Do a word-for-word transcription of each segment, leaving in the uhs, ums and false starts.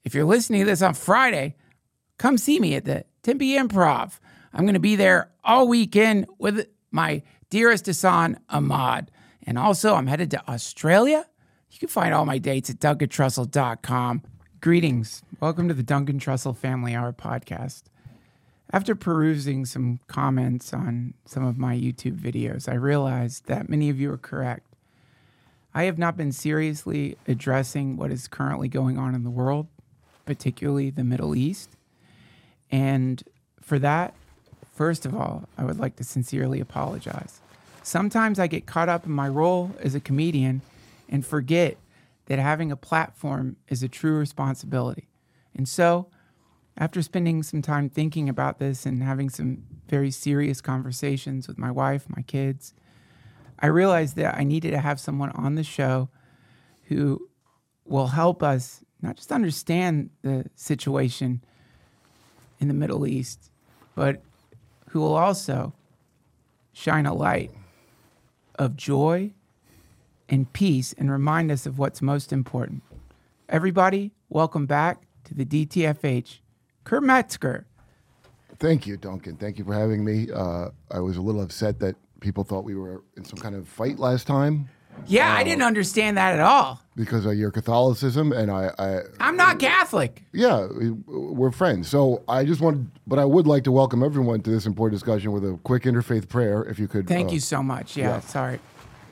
if you're listening to this on Friday, come see me at the Tempe Improv. I'm going to be there all weekend with my dearest Hassan Ahmad. And also, I'm headed to Australia. You can find all my dates at duncan trussell dot com. Greetings. Welcome to the Duncan Trussell Family Hour podcast. After perusing some comments on some of my YouTube videos, I realized that many of you are correct. I have not been seriously addressing what is currently going on in the world, particularly the Middle East. And for that, first of all, I would like to sincerely apologize. Sometimes I get caught up in my role as a comedian and forget that having a platform is a true responsibility. And so, after spending some time thinking about this and having some very serious conversations with my wife, my kids, I realized that I needed to have someone on the show who will help us not just understand the situation in the Middle East, but who will also shine a light of joy and peace and remind us of what's most important. Everybody, welcome back to the D T F H. Kurt Metzger. Thank you, Duncan. Thank you for having me. Uh, I was a little upset that people thought we were in some kind of fight last time. Yeah, uh, I didn't understand that at all. Because of your Catholicism, and I... I I'm not Catholic. Yeah, we, we're friends. So I just wanted... But I would like to welcome everyone to this important discussion with a quick interfaith prayer, if you could... Thank uh, you so much. Yeah, yeah. sorry.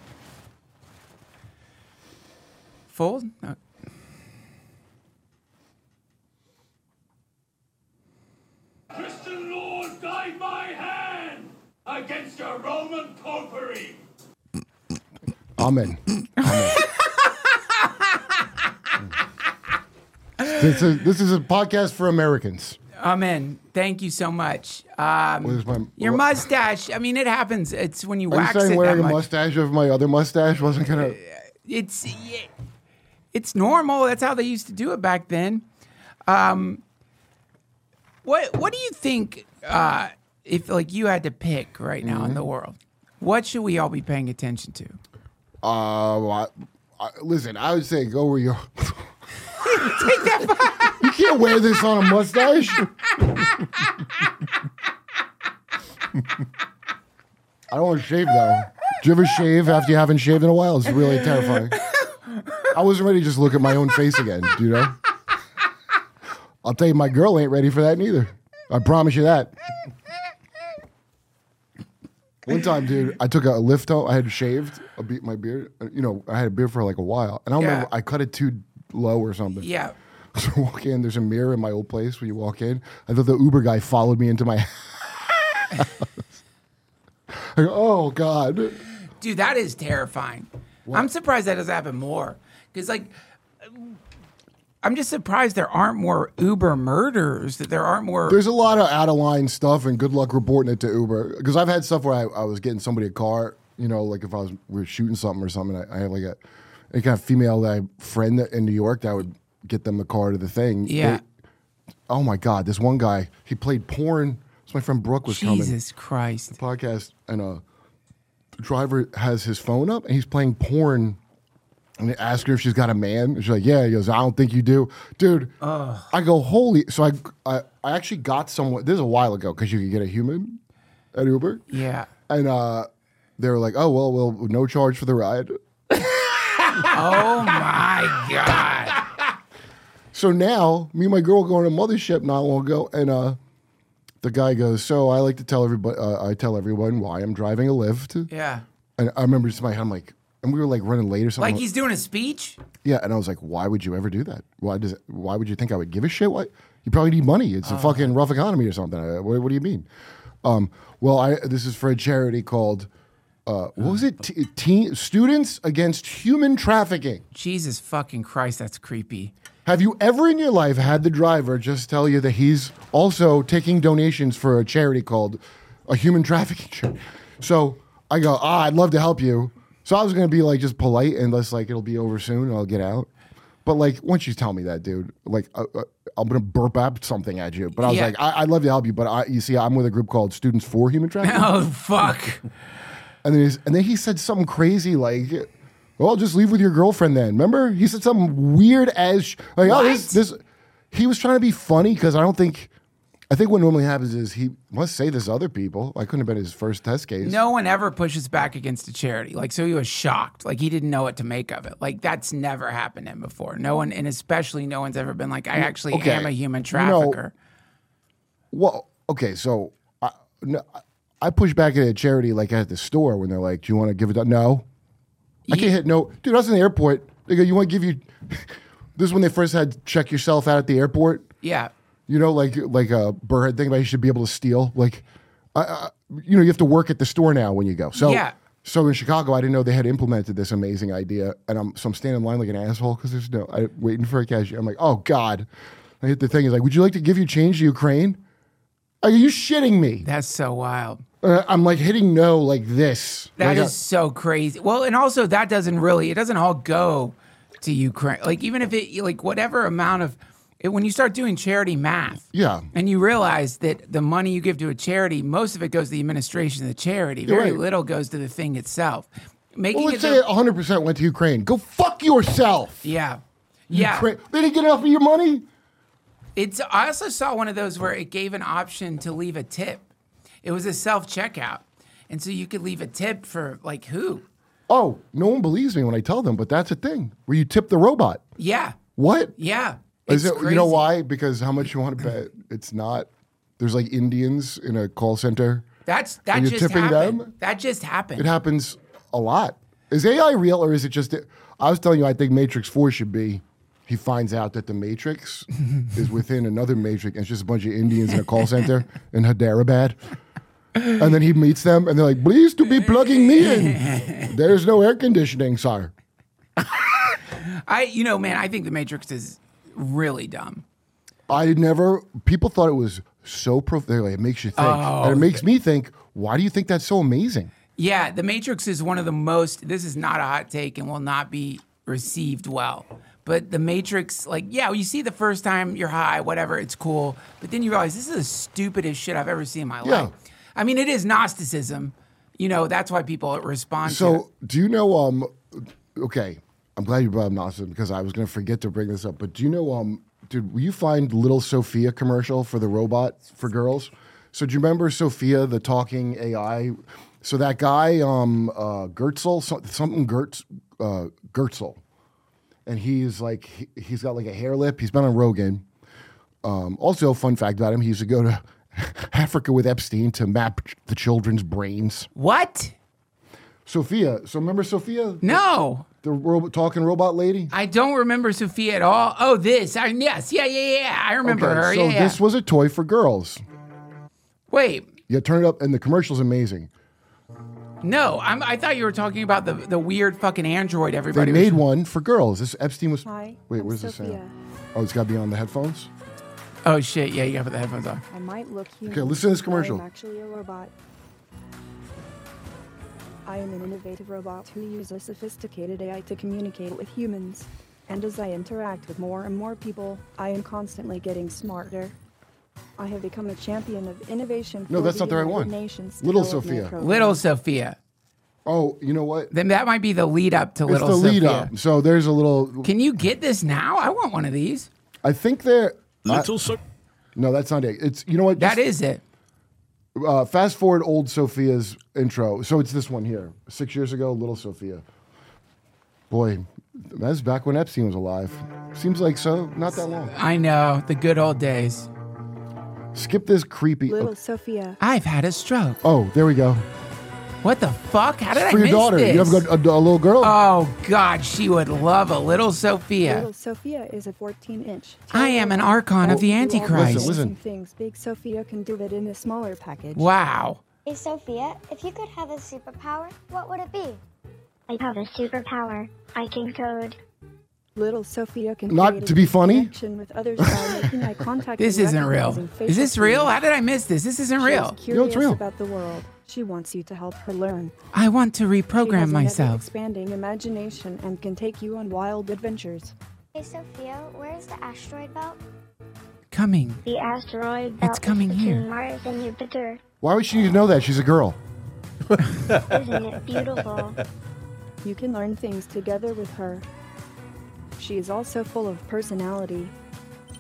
Fold? No. Christian Lord, guide my hand against your Roman popery. Amen. Amen. this, is, this is a podcast for Americans. Amen. Thank you so much. Um, What is my- your what- mustache, I mean, it happens. It's when you Are you wax saying it wearing that a much. mustache of my other mustache wasn't going to... It's yeah, it's normal. That's how they used to do it back then. Um, what what do you think uh, if like you had to pick right now in the world? What should we all be paying attention to? Uh, well, I, I, listen, I would say go where you're... Take that. You can't wear this on a mustache. I don't want to shave, though. Do you ever shave after you haven't shaved in a while? It's really terrifying. I wasn't ready to just look at my own face again, do you know? I'll tell you, my girl ain't ready for that neither. I promise you that. One time, dude, I took a lift home. I had shaved a be- my beard. You know, I had a beard for like a while. And I don't Yeah. remember, I cut it too low or something. Yeah. So I walk in, there's a mirror in my old place when you walk in. I thought the Uber guy followed me into my house. I go, oh, God. Dude, that is terrifying. I'm surprised that doesn't happen more. Because, like, I'm just surprised there aren't more Uber murders, that there aren't more... There's a lot of out-of-line stuff, and good luck reporting it to Uber. Because I've had stuff where I, I was getting somebody a car, you know, like if I was we were shooting something or something, I, I had like a, a kind of female that I friend that in New York that I would get them the car to the thing. Yeah. They- oh, my God. This one guy, he played porn. So my friend Brooke was coming. Jesus Christ. Podcast, and uh, the driver has his phone up, and he's playing porn. And they ask her if she's got a man. And she's like, yeah. He goes, I don't think you do. Dude, Ugh. I go, holy. So I, I, I actually got someone, this is a while ago, because you could get a human at Uber. Yeah. And uh, they were like, oh, well, well, no charge for the ride. Oh, my God. So now, me and my girl go on a mothership not long ago, and uh, the guy goes, so I like to tell everybody, uh, I tell everyone why I'm driving a Lyft. Yeah. And I remember just in my head, I'm like, and we were like running late or something. Like he's doing a speech? Yeah, and I was like, why would you ever do that? Why does? It, why would you think I would give a shit? Why? You probably need money. It's a fucking rough economy or something. Uh, What, what do you mean? Um, well, I this is for a charity called, uh, what was it? T- teen, Students Against Human Trafficking. Jesus fucking Christ, that's creepy. Have you ever in your life had the driver just tell you that he's also taking donations for a charity called a human trafficking charity? So I go, ah, I'd love to help you. So I was going to be like just polite and just like it'll be over soon and I'll get out. But like once you tell me that, dude, like uh, uh, I'm going to burp up something at you. But I was Yeah. like, I- I'd love to help you. But I, you see, I'm with a group called Students for Human Trafficking. Oh, fuck. And then, he's, and then he said something crazy like, well, just leave with your girlfriend then. Remember? He said something weird as, sh- like, oh, this, What? this. he was trying to be funny because I don't think. I think what normally happens is he must say this to other people. I couldn't have been his first test case. No one ever pushes back against a charity. Like, so he was shocked. Like, he didn't know what to make of it. Like, that's never happened to him before. No one, and especially no one's ever been like, I actually Okay. am a human You know, trafficker. Well, okay, so I, no, I push back at a charity like at the store when they're like, "Do you want to give it?" Up? No, I can't hit no. Dude, I was in the airport. They go, "You want to give you?" This is when they first had check yourself out at the airport. Yeah. You know, like like a Burhead thing about you should be able to steal. Like, I, I, you know, you have to work at the store now when you go. So, Yeah. so in Chicago, I didn't know they had implemented this amazing idea, and I'm so I'm standing in line like an asshole because there's no I waiting for a cashier. I'm like, oh God. I hit the thing. Is like, would you like to give you change to Ukraine? Are you shitting me? That's so wild. Uh, I'm like hitting no like this. That Like, is so crazy. Well, and also that doesn't really, it doesn't all go to Ukraine. Like, even if it, like, whatever amount of, it, when you start doing charity math, Yeah. and you realize that the money you give to a charity, most of it goes to the administration of the charity. You're Very right. little goes to the thing itself. Making Well, it let's say the- one hundred percent went to Ukraine. Go fuck yourself. yeah. Yeah. Ukraine. They didn't get enough of your money? It's. I also saw one of those where it gave an option to leave a tip. It was a self checkout, and so you could leave a tip for like who? Oh, no one believes me when I tell them, but that's a thing where you tip the robot. Yeah, What? yeah. Is It's it, you know crazy. why? Because how much you want to bet? It's not. There's like Indians in a call center. That's that And you're just tipping happened. them? That just happened. It happens a lot. Is A I real or is it just? I was telling you, I think Matrix Four should be. He finds out that the Matrix is within another Matrix, and it's just a bunch of Indians in a call center in Hyderabad. And then he meets them, and they're like, "Please to be plugging me in. There's no air conditioning, sir." I, you know, man, I think the Matrix is really dumb. I never. People thought it was so prof. They're like, it makes you think, Oh, and it makes me think. Why do you think that's so amazing? Yeah, the Matrix is one of the most. This is not a hot take and will not be received well. But the Matrix, like, yeah, you see the first time you're high, whatever, it's cool. But then you realize this is the stupidest shit I've ever seen in my Yeah. life. I mean, it is Gnosticism. You know, that's why people respond to it. So, do you know? Um, okay, I'm glad you brought up Gnosticism because I was going to forget to bring this up. But do you know? Um, dude, will you find Little Sophia commercial for the robot for girls? So, do you remember Sophia, the talking A I? So that guy, um, uh, Gertzel, so- something Gertz, uh, Gertzel, and he's like, he, he's got like a hair lip. He's been on Rogan. Um, also, fun fact about him: he used to go to Africa with Epstein to map the children's brains. What? Sophia. So remember Sophia? No. The robot, talking robot lady? I don't remember Sophia at all. Oh, this. I, yes. Yeah, yeah, yeah. I remember her. so yeah, yeah. this was a toy for girls. Wait. You turn it up, and the commercial's amazing. No, I'm, I thought you were talking about the, the weird fucking android They everybody made was. one for girls. This Epstein was. Hi, Wait, I'm where's the Sophia. sound? Oh, it's got to be on the headphones? Oh, shit. Yeah, you got to put the headphones on. I might look human. Okay, listen to this but commercial. I'm actually a robot. I am an innovative robot who uses sophisticated A I to communicate with humans. And as I interact with more and more people, I am constantly getting smarter. I have become a champion of innovation No, for that's the not the right United one. Nations Little Development Sophia. Program. Little Sophia. Oh, you know what? Then that might be the lead up to It's Little the lead Sophia. up. So there's a little. Can you get this now? I want one of these. I think they're. Little so- No, that's not it. It's you know what? That Just, is it. Uh, fast forward old Sophia's intro. So it's this one here. Six years ago, Little Sophia. Boy, that's back when Epstein was alive. Seems like so. Not that long. I know. The good old days. Skip this creepy. Little Sophia. I've had a stroke. Oh, there we go. What the fuck? How did I For your miss daughter. this? You have a, a, a little girl? Oh, God. She would love a Little Sophia. Little Sophia is a fourteen inch. I am an archon of the Antichrist. Listen, listen. Things Big Sophia can do it in a smaller package. Wow. Hey, Sophia, if you could have a superpower, what would it be? I have a superpower. I can code. Little Sophia can Not create a to be funny? connection with others by making eye contact. This and isn't real. recognizing Is facial this real? cues. How did I miss this? This isn't She real. is curious it's real. about the world. She wants you to help her learn. I want to She reprogram has an myself. ever-expanding imagination and can take you on wild adventures. Hey, Sophia, where is the asteroid belt? Coming. The asteroid It's belt coming is between here. Mars and Jupiter. Why would she need to know that? She's a girl. Isn't it beautiful? You can learn things together with her. She is also full of personality.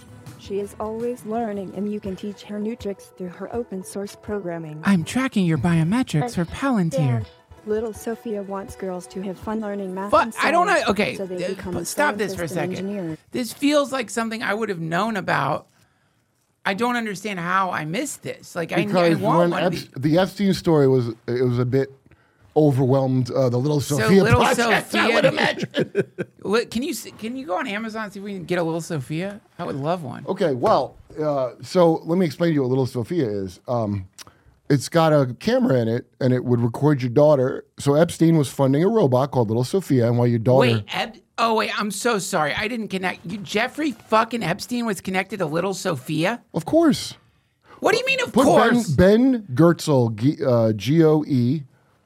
She is always learning, and you can teach her new tricks through her open source programming. I'm tracking your biometrics for Palantir. Little Sophia wants girls to have fun learning math But and science. I don't know. Okay, so they uh, become but stop this for a scientists and second. engineers. This feels like something I would have known about. I don't understand how I missed this. Like I, I Because want when one of Ep- the, the Epstein story was, it was a bit overwhelmed. Uh, the little so Sophia little project, I would Sophia. imagine. Li- Can you s- can you go on Amazon and see if we can get a little Sophia? I would love one. Okay, well, uh, so let me explain to you what little Sophia is. Um, it's got a camera in it, and it would record your daughter. So Epstein was funding a robot called Little Sophia, and while your daughter, Wait, Ep- oh wait, I'm so sorry. I didn't connect. You, Jeffrey fucking Epstein was connected to little Sophia. of course, What do you mean, of put course, Ben, Ben Gertzel, G, uh, G O E.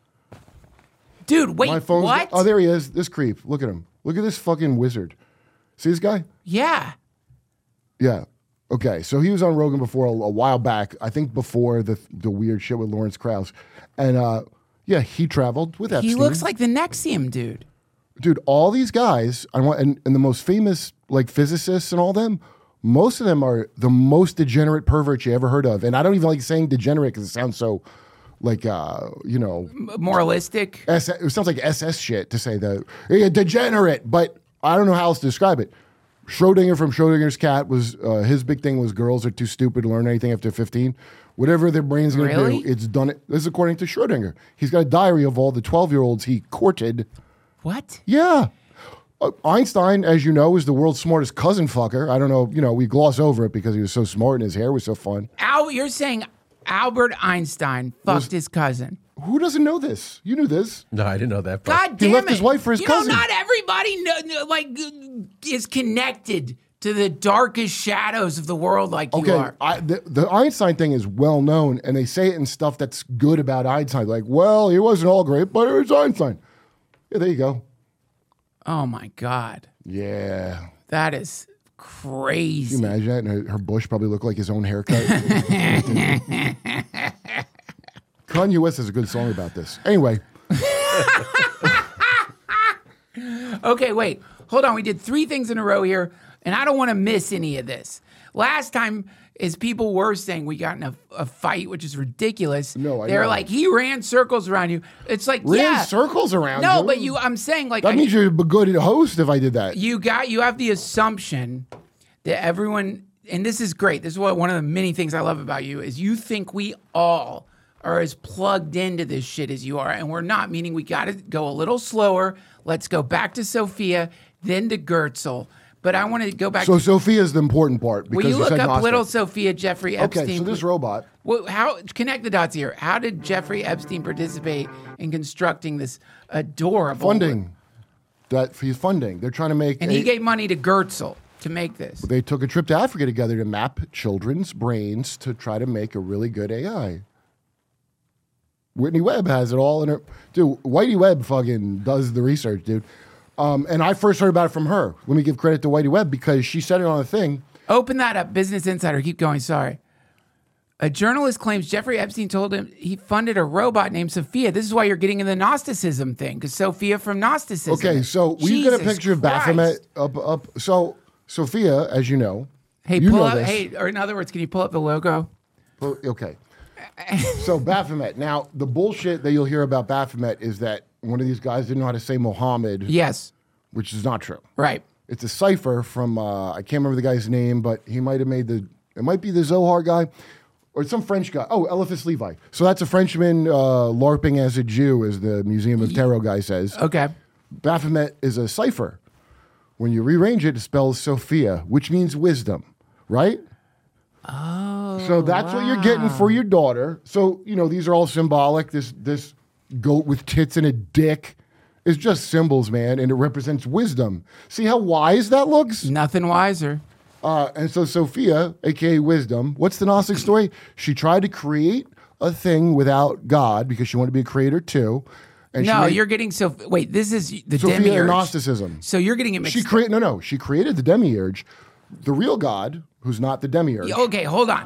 dude? Wait, My phone's what? oh, there he is. This creep. Look at him. Look at this fucking wizard. See this guy? Yeah. Yeah. Okay. So he was on Rogan before a, a while back. I think before the the weird shit with Lawrence Krauss, and uh, yeah, he traveled with Epstein. He looks like the Nexium dude. Dude, all these guys, I want, and, and the most famous like physicists and all them, most of them are the most degenerate perverts you ever heard of. And I don't even like saying degenerate because it sounds so like uh, you know, M- Moralistic. S- it sounds like S S shit to say that yeah, degenerate, but I don't know how else to describe it. Schrodinger from Schrodinger's cat was uh, his big thing was girls are too stupid to learn anything after fifteen. Whatever their brain's going to Really? do, it's done. It. This is according to Schrodinger. He's got a diary of all the twelve-year-olds he courted. What? Yeah. Uh, Einstein, as you know, is the world's smartest cousin fucker. I don't know, you know, we gloss over it because he was so smart and his hair was so fun. Al, you're saying Albert Einstein fucked his cousin. Who doesn't know this? You knew this. No, I didn't know that part. God damn left it. his wife for his you cousin. know, not everybody know, know- like is connected to the darkest shadows of the world like you Okay, are. I, the, the Einstein thing is well known, and they say it in stuff that's good about Einstein. Like, well, he wasn't all great, but it was Einstein. Yeah, there you go. Oh my God. Yeah. That is Can you crazy. imagine that? And her, her bush probably looked like his own haircut. Kanye West has a good song about this. Anyway, Okay, wait. Hold on. We did three things in a row here, and I don't want to miss any of this. Last time is people were saying we got in a, a fight, which is ridiculous. No, I They're know. like, he ran circles around you. It's like, ran yeah. circles around No, you? but you, I'm saying like, that I- means you're a good host if I did that. you got, you have the assumption that everyone, and this is great. This is what one of the many things I love about you is you think we all are as plugged into this shit as you are, and we're not. Meaning we got to go a little slower. Let's go back to Sophia, then to Gertzel. But I want to go back. So to, Sophia's the important part. will Because you look said up Gnostic. little Sophia Jeffrey Epstein? Okay, so this robot. Well, how connect the dots here? How did Jeffrey Epstein participate in constructing this adorable Funding. That he's funding. They're trying to make. And a- he gave money to Gertzel to make this. They took a trip to Africa together to map children's brains to try to make a really good A I. Whitney Webb has it all in her. Dude, Whitey Webb fucking does the research, dude. Um, and I first heard about it from her. Let me give credit to Whitey Webb because she said it on a thing. Open that up, Business Insider. Keep going. Sorry. A journalist claims Jeffrey Epstein told him he funded a robot named Sophia. This is why you're getting in the Gnosticism thing, because Sophia from Gnosticism. Okay, so we get a Jesus picture of Christ. Baphomet up, up. So Sophia, as you know, Hey, you pull know up. this. Hey, or in other words, can you pull up the logo? Well, okay. So Baphomet. Now, the bullshit that you'll hear about Baphomet is that one of these guys didn't know how to say Mohammed, Yes. which is not true. Right. It's a cipher from, uh, I can't remember the guy's name, but he might have made the, it might be the Zohar guy or some French guy. Oh, Eliphas Levi. So that's a Frenchman uh, LARPing as a Jew, as the Museum of Tarot guy says. Okay. Baphomet is a cipher. When you rearrange it, it spells Sophia, which means wisdom, right? Oh, so that's what you're getting for your daughter. So, you know, these are all symbolic. This this goat with tits and a dick is just symbols, man, and it represents wisdom. See how wise that looks? Nothing wiser. Uh, and so Sophia, aka wisdom, what's the Gnostic story? She tried to create a thing without God because she wanted to be a creator too. And she No, made you're getting so. Wait, this is the Sophia demiurge. and Gnosticism. So you're getting it mixed. She created no, no. She created the demiurge, the real God, who's not the demiurge. Okay, hold on.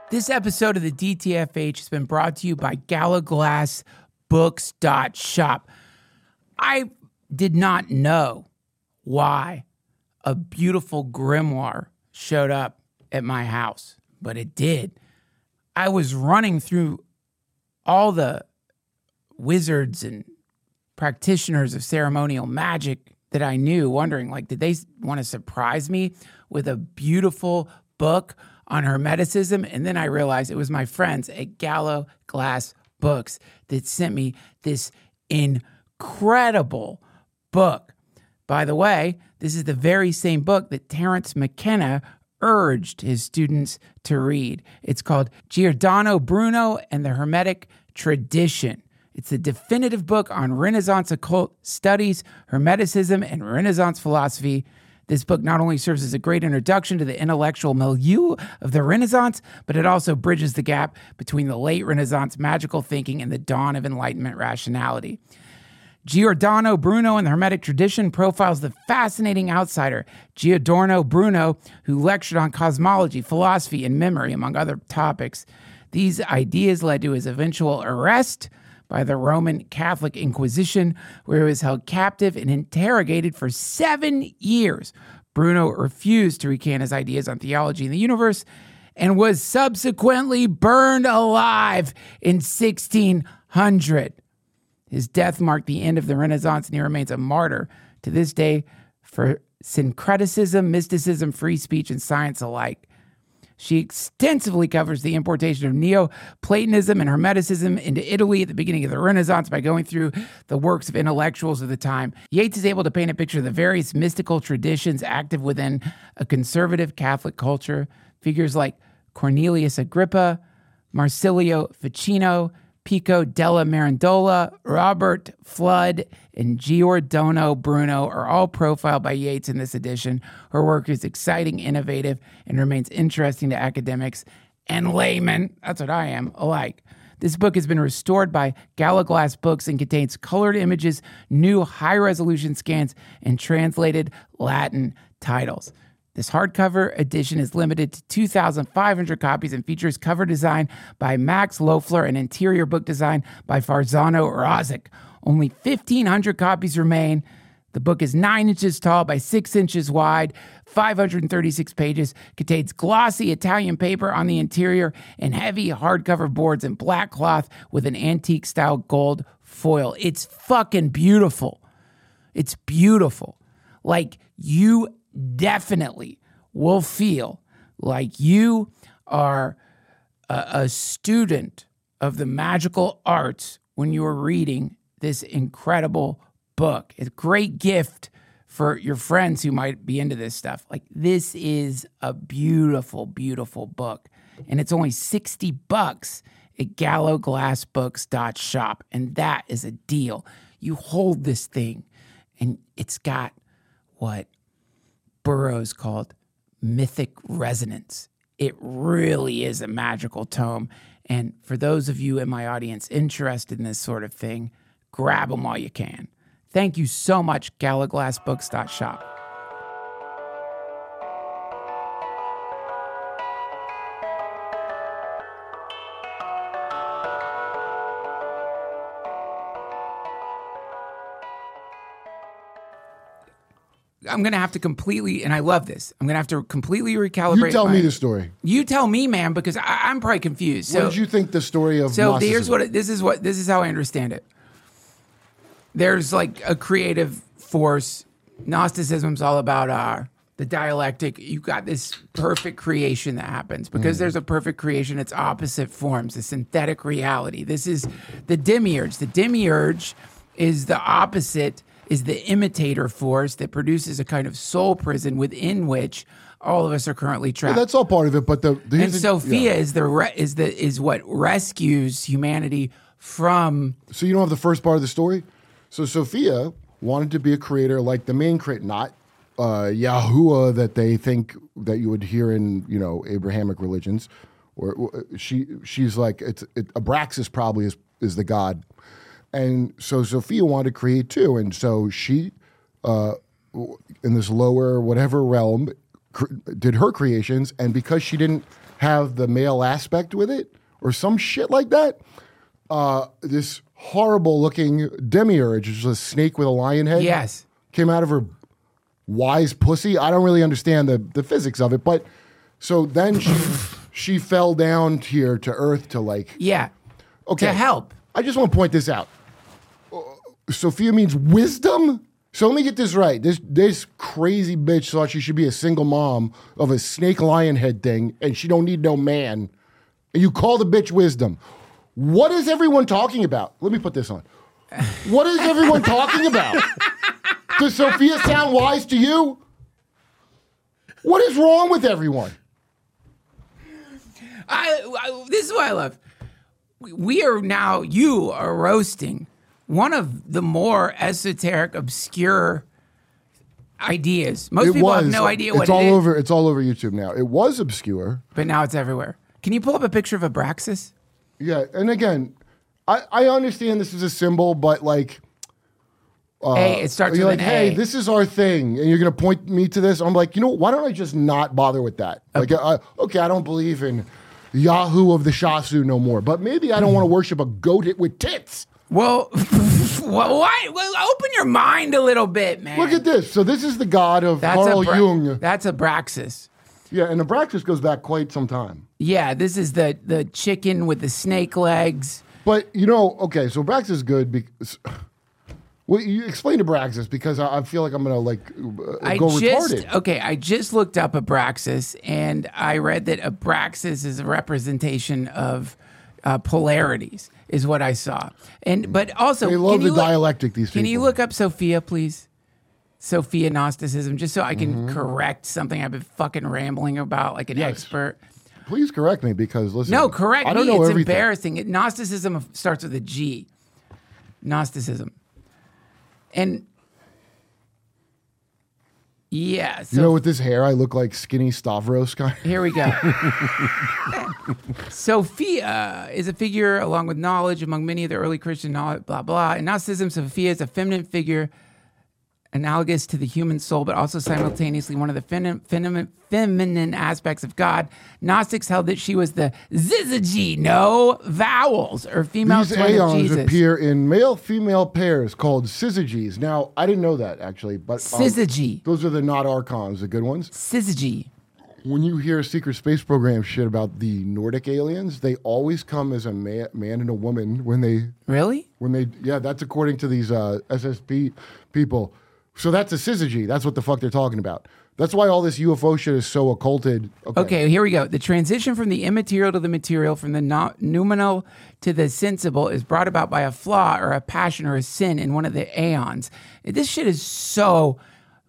This episode of the D T F H has been brought to you by Gallaglass Books dot shop. I did not know why a beautiful grimoire showed up at my house, but it did. I was running through all the wizards and practitioners of ceremonial magic that I knew, wondering, like, did they want to surprise me with a beautiful book on Hermeticism? And then I realized it was my friends at Gallo Glass Books that sent me this incredible book. By the way, this is the very same book that Terence McKenna urged his students to read. It's called Giordano Bruno and the Hermetic Tradition. It's the definitive book on Renaissance occult studies, Hermeticism, and Renaissance philosophy. This book not only serves as a great introduction to the intellectual milieu of the Renaissance, but it also bridges the gap between the late Renaissance magical thinking and the dawn of Enlightenment rationality. Giordano Bruno and the Hermetic Tradition profiles the fascinating outsider, Giordano Bruno, who lectured on cosmology, philosophy, and memory, among other topics. These ideas led to his eventual arrest by the Roman Catholic Inquisition, where he was held captive and interrogated for seven years. Bruno refused to recant his ideas on theology and the universe and was subsequently burned alive in sixteen hundred. His death marked the end of the Renaissance, and he remains a martyr to this day for syncreticism, mysticism, free speech, and science alike. She extensively covers the importation of Neoplatonism and Hermeticism into Italy at the beginning of the Renaissance by going through the works of intellectuals of the time. Yates is able to paint a picture of the various mystical traditions active within a conservative Catholic culture. Figures like Cornelius Agrippa, Marsilio Ficino, Pico della Mirandola, Robert Flood, and Giordano Bruno are all profiled by Yates in this edition. Her work is exciting, innovative, and remains interesting to academics and laymen, that's what I am, alike. This book has been restored by Gallaglass Books and contains colored images, new high-resolution scans, and translated Latin titles. This hardcover edition is limited to two thousand five hundred copies and features cover design by Max Loeffler and interior book design by Farzano Razik. Only fifteen hundred copies remain. The book is nine inches tall by six inches wide, five hundred thirty-six pages, contains glossy Italian paper on the interior and heavy hardcover boards in black cloth with an antique-style gold foil. It's fucking beautiful. It's beautiful. Like, you definitely will feel like you are a, a student of the magical arts when you are reading this incredible book. It's a great gift for your friends who might be into this stuff. Like, this is a beautiful, beautiful book. And it's only sixty bucks at Gallo Glass Books dot shop. And that is a deal. You hold this thing and it's got what Burroughs called mythic resonance. It really is a magical tome. And for those of you in my audience interested in this sort of thing, grab them while you can. Thank you so much, Gallo Glass Books dot shop. I'm going to have to completely, and I love this, I'm going to have to completely recalibrate. You tell my, me the story. You tell me, man, because I, I'm probably confused. So, what did you think the story of So Gnosticism? here's what, it, this is what, this is how I understand it. There's like a creative force. Gnosticism's all about uh, the dialectic. You've got this perfect creation that happens. Because mm. there's a perfect creation, it's opposite forms, the synthetic reality. This is the demiurge. The demiurge is the opposite, is the imitator force that produces a kind of soul prison within which all of us are currently trapped. Yeah, that's all part of it, but the, the and Sophia yeah. is the re, is the is what rescues humanity from. So you don't have the first part of the story. So Sophia wanted to be a creator like the main creator, not uh, Yahuwah that they think that you would hear in you know Abrahamic religions, or, or she she's like it's it, Abraxas probably is is the god. And so Sophia wanted to create too. And so she, uh, in this lower whatever realm, cr- did her creations, and because she didn't have the male aspect with it or some shit like that, uh, this horrible looking demiurge, which is a snake with a lion head, Yes. came out of her wise pussy. I don't really understand the, the physics of it, but so then she she fell down here to Earth to like Yeah. okay To help. I just want to point this out. Uh, Sophia means wisdom. So let me get this right. This this crazy bitch thought she should be a single mom of a snake lion head thing, and she don't need no man. And you call the bitch wisdom. What is everyone talking about? Let me put this on. What is everyone talking about? Does Sophia sound wise to you? What is wrong with everyone? I, I this is what I love. We, we are now you are roasting one of the more esoteric, obscure ideas. Most It people was. have no idea what it's it all is, over. It's all over YouTube now. It was obscure. but now it's everywhere. Can you pull up a picture of Abraxas? Yeah, and again, I, I understand this is a symbol, but like, A. It starts you're with like, an hey, A. this is our thing, and you're gonna point me to this. I'm like, you know, why don't I just not bother with that? Like, uh, okay, I don't believe in Yahoo of the Shasu no more, but maybe I don't want to worship a goat with tits. Well, well, why? Well, open your mind a little bit, man. Look at this. So this is the god of that's Carl Abra- Jung. That's Abraxas. Yeah, and Abraxas goes back quite some time. Yeah, this is the the chicken with the snake legs. But you know, okay, so Abraxas is good because. Well, you explain Abraxas because I, I feel like I'm gonna like uh, I go just retarded. okay. I just looked up Abraxas, and I read that Abraxas is a representation of uh, polarities, is what I saw. And but also, They love can you the look- dialectic, these Can you people. look up Sophia, please? Sophia Gnosticism, just so I can Mm-hmm. correct something I've been fucking rambling about, like an Yes. expert. Please correct me because listen. No, correct I don't me. know It's everything. embarrassing. It, Gnosticism starts with a G. Gnosticism. And yeah, so You know, with this hair, I look like skinny Stavros guy. here we go. Sophia is a figure along with knowledge among many of the early Christian knowledge, blah, blah. In Gnosticism, Sophia is a feminine figure analogous to the human soul, but also simultaneously one of the fem- fem- feminine aspects of God. Gnostics held that she was the Zizaji, no vowels, or female These twin of aeons Jesus. appear in male-female pairs called syzygies. Now, I didn't know that actually, but um, Syzygy. those are the not archons, the good ones. Syzygy. When you hear secret space program shit about the Nordic aliens, they always come as a man, man and a woman when they Really? when they yeah. That's according to these uh, S S P people. So that's a syzygy. That's what the fuck they're talking about. That's why all this U F O shit is so occulted. Okay. Okay, here we go. The transition from the immaterial to the material, from the no- noumenal to the sensible, is brought about by a flaw or a passion or a sin in one of the aeons. This shit is so,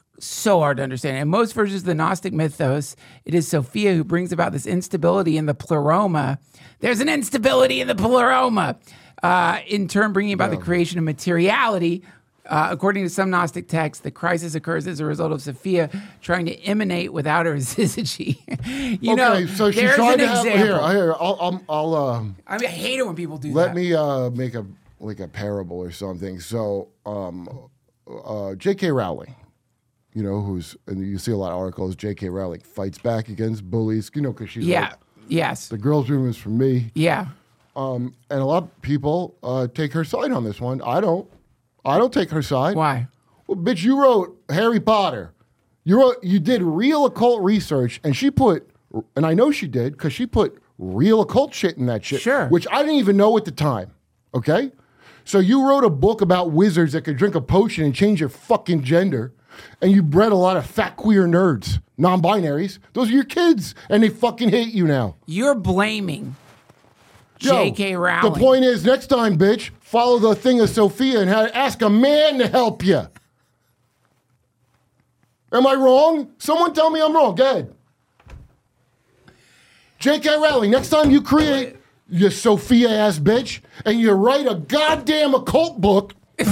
so hard to understand. In most versions of the Gnostic mythos, it is Sophia who brings about this instability in the pleroma. There's an instability in the pleroma, uh, in turn bringing about the creation of materiality. Uh, according to some Gnostic texts, the crisis occurs as a result of Sophia trying to emanate without her syzygy. you know, okay, so she there's tried an to have example. here. Here, I'll, I'll, I'll um, I mean, I hate it when people do let that. me uh, make a like a parable or something. So, um, uh, J K. Rowling, you know, who's and you see a lot of articles. J K. Rowling fights back against bullies, you know, because she's Yeah. like, Yes. the girls' room is for me. Yeah. Um, and a lot of people uh, take her side on this one. I don't. I don't take her side. Why? Well, bitch, you wrote Harry Potter. You wrote, you did real occult research, and she put, and I know she did because she put real occult shit in that shit. Sure. Which I didn't even know at the time. Okay, so you wrote a book about wizards that could drink a potion and change your fucking gender, and you bred a lot of fat queer nerds, non-binaries. Those are your kids, and they fucking hate you now. You're blaming Yo, J K. Rowling. The point is, next time, bitch, follow the thing of Sophia and have, ask a man to help you. Am I wrong? Someone tell me I'm wrong. Go ahead. J K. Rowling, next time you create you Sophia ass bitch and you write a goddamn occult book where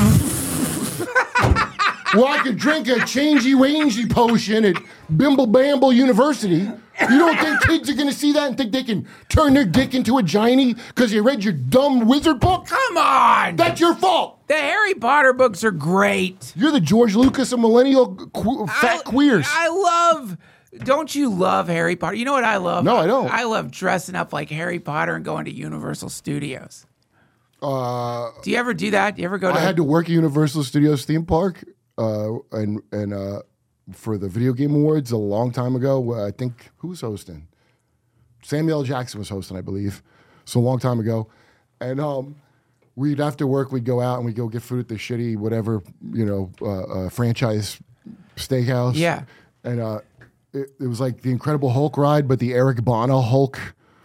I could drink a changey wangey potion at Bimble Bamble University, you don't think kids are going to see that and think they can turn their dick into a giny because you read your dumb wizard book? Come on. That's your fault. The Harry Potter books are great. You're the George Lucas of millennial que- fat I, queers. I love don't you love Harry Potter? You know what I love? No, I don't. I love dressing up like Harry Potter and going to Universal Studios. Uh, Do you ever do that? Do you ever go to? I had to work at Universal Studios theme park, uh, and and uh, for the Video Game Awards a long time ago. I think who was hosting? Samuel L. Jackson was hosting, I believe. So a long time ago, and um, we'd after work we'd go out and we'd go get food at the shitty whatever you know uh, uh, franchise steakhouse. Yeah, and uh, it, it was like the Incredible Hulk ride, but the Eric Bana Hulk.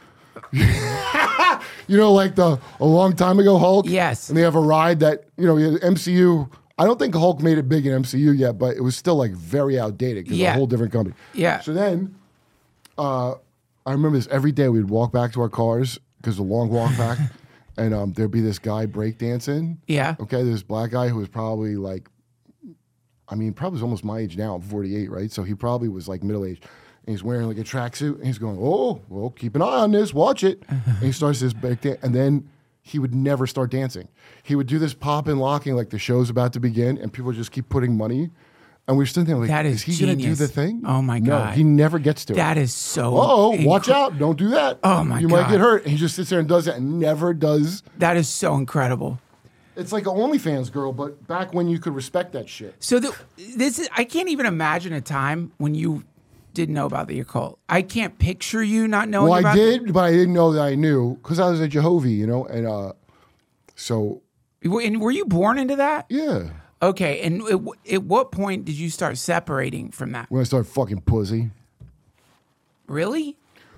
You know, like the a long time ago Hulk. Yes. And they have a ride that you know M C U. I don't think Hulk made it big in M C U yet, but it was still like very outdated because Yeah. a whole different company. Yeah. So then, uh, I remember this every day. We'd walk back to our cars because the long walk back, and um, there'd be this guy breakdancing. Yeah. Okay, this black guy who was probably like, I mean, probably was almost my age now. I'm forty-eight, right? So he probably was like middle aged. And he's wearing like a tracksuit, and he's going, "Oh, well, keep an eye on this, watch it." And he starts this break dance, and then he would never start dancing. He would do this pop and locking like the show's about to begin, and people just keep putting money. And we're sitting there like, That is is he going to do genius. the thing? Oh, my No, God. he never gets to it. that is so. Oh, incre- watch out! Don't do that. Oh, my You God. might get hurt. And he just sits there and does that, and never does. That is so incredible. It's like an OnlyFans girl, but back when you could respect that shit. So the, this is. I can't even imagine a time when you didn't know about the occult. I can't picture you not knowing. Well, about I did, but I didn't know that I knew because I was a Jehovah, you know, and uh, so And were you born into that? yeah. Okay. And at, at what point did you start separating from that? When I started fucking pussy. Really?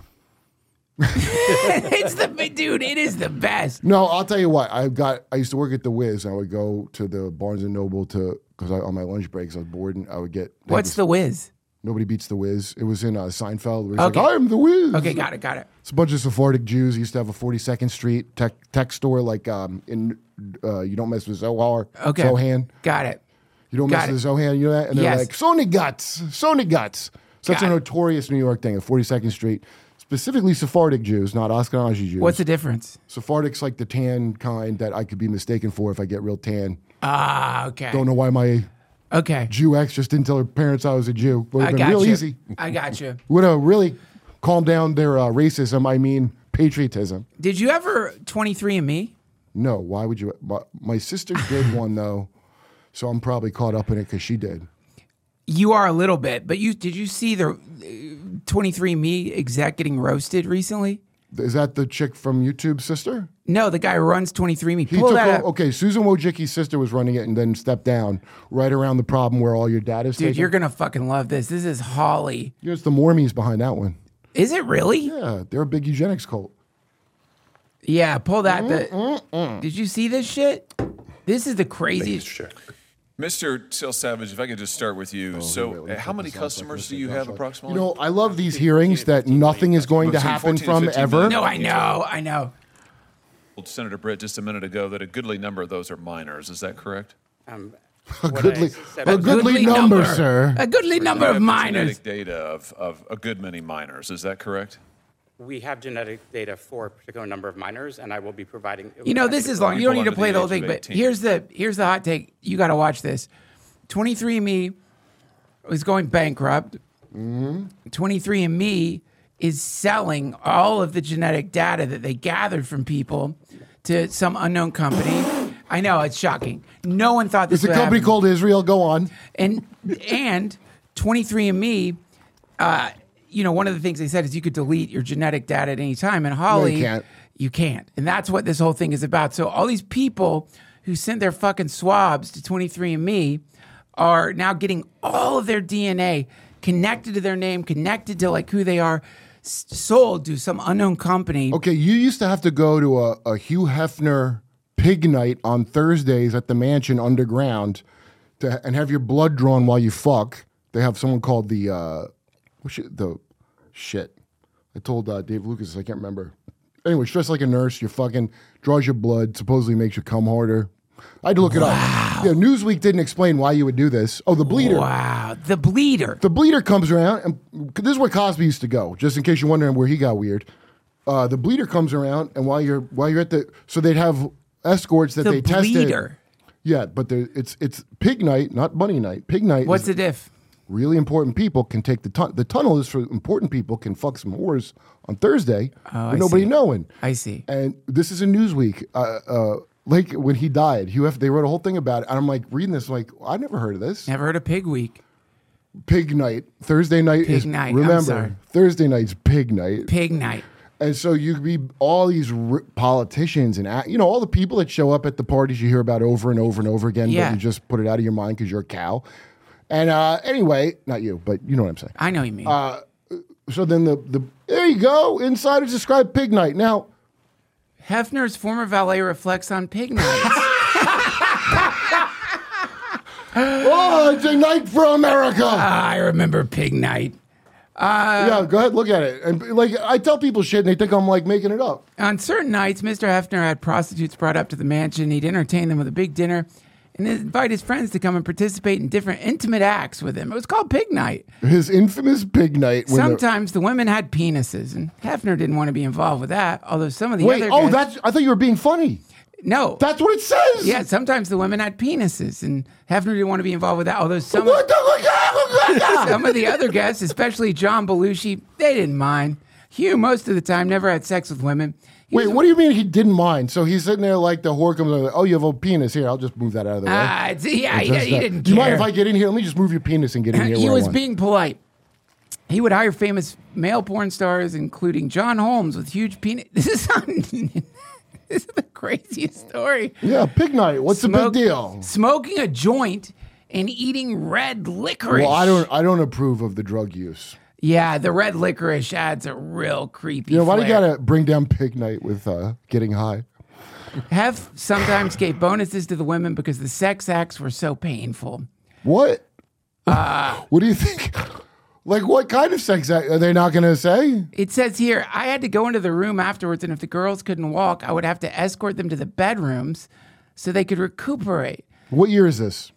It's the dude. It is the best. No, I'll tell you what. I got. I used to work at the Wiz. And I would go to the Barnes and Noble to because on my lunch breaks I was bored and I would get. they had What's this- the whiz? Nobody Beats the Wiz. It was in uh, Seinfeld. Where he's Okay. like, I'm the Wiz. Okay, got it, got it. It's a bunch of Sephardic Jews. He used to have a forty-second Street tech tech store like um in uh, you don't mess with Zohar. Okay, Zohan. got it. You don't Got mess it. with Zohan. You know that? And they're Yes. like Sony Guts, Sony Guts. So that's Got a it. notorious New York thing. At forty-second Street, specifically Sephardic Jews, not Ashkenazi Jews. What's the difference? Sephardic's like the tan kind that I could be mistaken for if I get real tan. Ah, okay. Don't know why my Okay. Jew ex just didn't tell her parents I was a Jew. Would I have been got real you. easy. I got you. Would have really calmed down their uh, racism. I mean patriotism. Did you ever twenty-three and me? No, why would you? My, my sister did one though, so I'm probably caught up in it because she did. You are a little bit, but you did you see the twenty-three and me exec getting roasted recently? Is that the chick from YouTube, sister? No, the guy who runs twenty-three and me. He Pull took that o- up. okay. Susan Wojcicki's sister was running it and then stepped down right around the problem where all your data's Dude, taken. you're gonna fucking love this. This is Holly. Here's the Mormies behind that one. Is it really? Yeah, they're a big eugenics cult. Yeah, pull that. The, did you see this shit? This is the craziest. Sure. Mister Seal Savage, if I could just start with you. so, wait, let me uh, how put many this on so I can customers listen do you to have Josh. approximately? You know, I love these hearings that nothing is going to Between happen fourteen and from fifteen ever. million. No, I know, I know. told Senator Britt just a minute ago that a goodly number of those are minors. Is that correct? Um, A what goodly, I said a was- goodly number, sir. A goodly number You of have the minors. Genetic data of, of a good many minors. Is that correct? We have genetic data for a particular number of minors, and I will be providing. You know, this is long. You don't need to People play the under whole the thing, age of but eighteen. here's the here's the hot take. You got to watch this. twenty-three and me is going bankrupt. twenty-three and me is selling all of the genetic data that they gathered from people to some unknown company. I know, it's shocking. No one thought this It's a would company happen. called Israel. Go on. And and twenty-three and me, uh, you know, one of the things they said is you could delete your genetic data at any time. And Holly, can't. you can't. And that's what this whole thing is about. So all these people who sent their fucking swabs to twenty-three and me are now getting all of their D N A connected to their name, connected to like who they are, s- sold to some unknown company. Okay, you used to have to go to a, a Hugh Hefner pig night on Thursdays at the mansion underground to, and have your blood drawn while you fuck. They have someone called the uh, what's it, the shit. I told uh, Dave Lucas, I can't remember. Anyway, dressed like a nurse, you're fucking draws your blood, supposedly makes you come harder. I had to look it up. Yeah, Newsweek didn't explain why you would do this. Oh, the bleeder. Wow, the bleeder. The bleeder comes around, and this is where Cosby used to go. Just in case you're wondering where he got weird, uh, the bleeder comes around, and while you're while you're at the, so they'd have escorts that The they tested. bleeder. Yeah, but there, it's it's pig night, not bunny night. Pig night. What's is the diff? really important people can take the tunnel. The tunnel is for important people can fuck some whores on Thursday Oh, with I nobody see. knowing. I see. And this is in Newsweek. Uh, uh, like when he died, Hugh Hef- they wrote a whole thing about it. And I'm like reading this, like, I never heard of this. Never heard of Pig Week. Pig night. Thursday night Pig is, night, I'm remember, sorry. Thursday night's pig night. Pig night. And so you could be all these r- politicians and, act- you know, all the people that show up at the parties you hear about over and over and over again, Yeah. but you just put it out of your mind because you're a cow. And uh, anyway, not you, but you know what I'm saying. I know what you mean. Uh, so then the, the, there you go. Insiders describe pig night. Now, Hefner's former valet reflects on pig nights. oh, it's a night for America. Ah, I remember pig night. yeah, go ahead, look at it. And like, I tell people shit and they think I'm like making it up. On certain nights, Mister Hefner had prostitutes brought up to the mansion. He'd entertain them with a big dinner and then invite his friends to come and participate in different intimate acts with him. It was called pig night. His infamous pig night. when the- Sometimes the women had penises, and Hefner didn't want to be involved with that, although some of the Wait, other oh, guests... that's, I thought you were being funny. No. That's what it says. Yeah, sometimes the women had penises, and Hefner didn't want to be involved with that, although some, What of, the some of the other guests, especially John Belushi, they didn't mind. Hugh, most of the time, never had sex with women. He Wait, was- what do you mean he didn't mind? So he's sitting there like the whore comes over, oh, you have a penis here. I'll just move that out of the way. Ah, it's- yeah, It's he, just he that. didn't Do you mind care. if I get in here? Let me just move your penis and get in here. He where I was want. being polite. He would hire famous male porn stars, including John Holmes, with huge penis. This is on, this is the craziest story. Yeah, pig night. What's Smoke- the big deal? Smoking a joint and eating red licorice. Well, I don't. I don't approve of the drug use. Yeah, the red licorice adds a real creepy. You know why do you flair. gotta bring down pig night with uh, getting high? Hef sometimes gave bonuses to the women because the sex acts were so painful. What? Uh, what do you think? Like, what kind of sex act are they not gonna say? It says here, I had to go into the room afterwards, and if the girls couldn't walk, I would have to escort them to the bedrooms so they could recuperate. What year is this?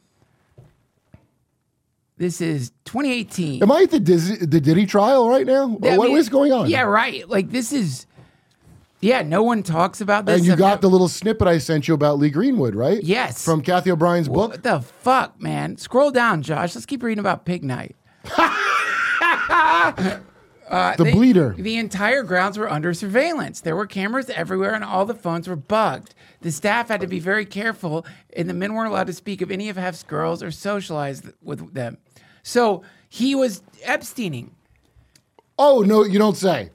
This is twenty eighteen. Am I at the Dizzy, the Diddy trial right now? I what, mean, what's going on? Yeah, right. Like, this is, yeah, no one talks about this. And you I've got never- the little snippet I sent you about Lee Greenwood, right? Yes. From Kathy O'Brien's book. What the fuck, man? Scroll down, Josh. Let's keep reading about Pig Night. Uh, The they- bleeder. The entire grounds were under surveillance. There were cameras everywhere, and all the phones were bugged. The staff had to be very careful, and the men weren't allowed to speak of any of Hef's girls or socialize th- with them. So he was Epsteining. Oh no, you don't say.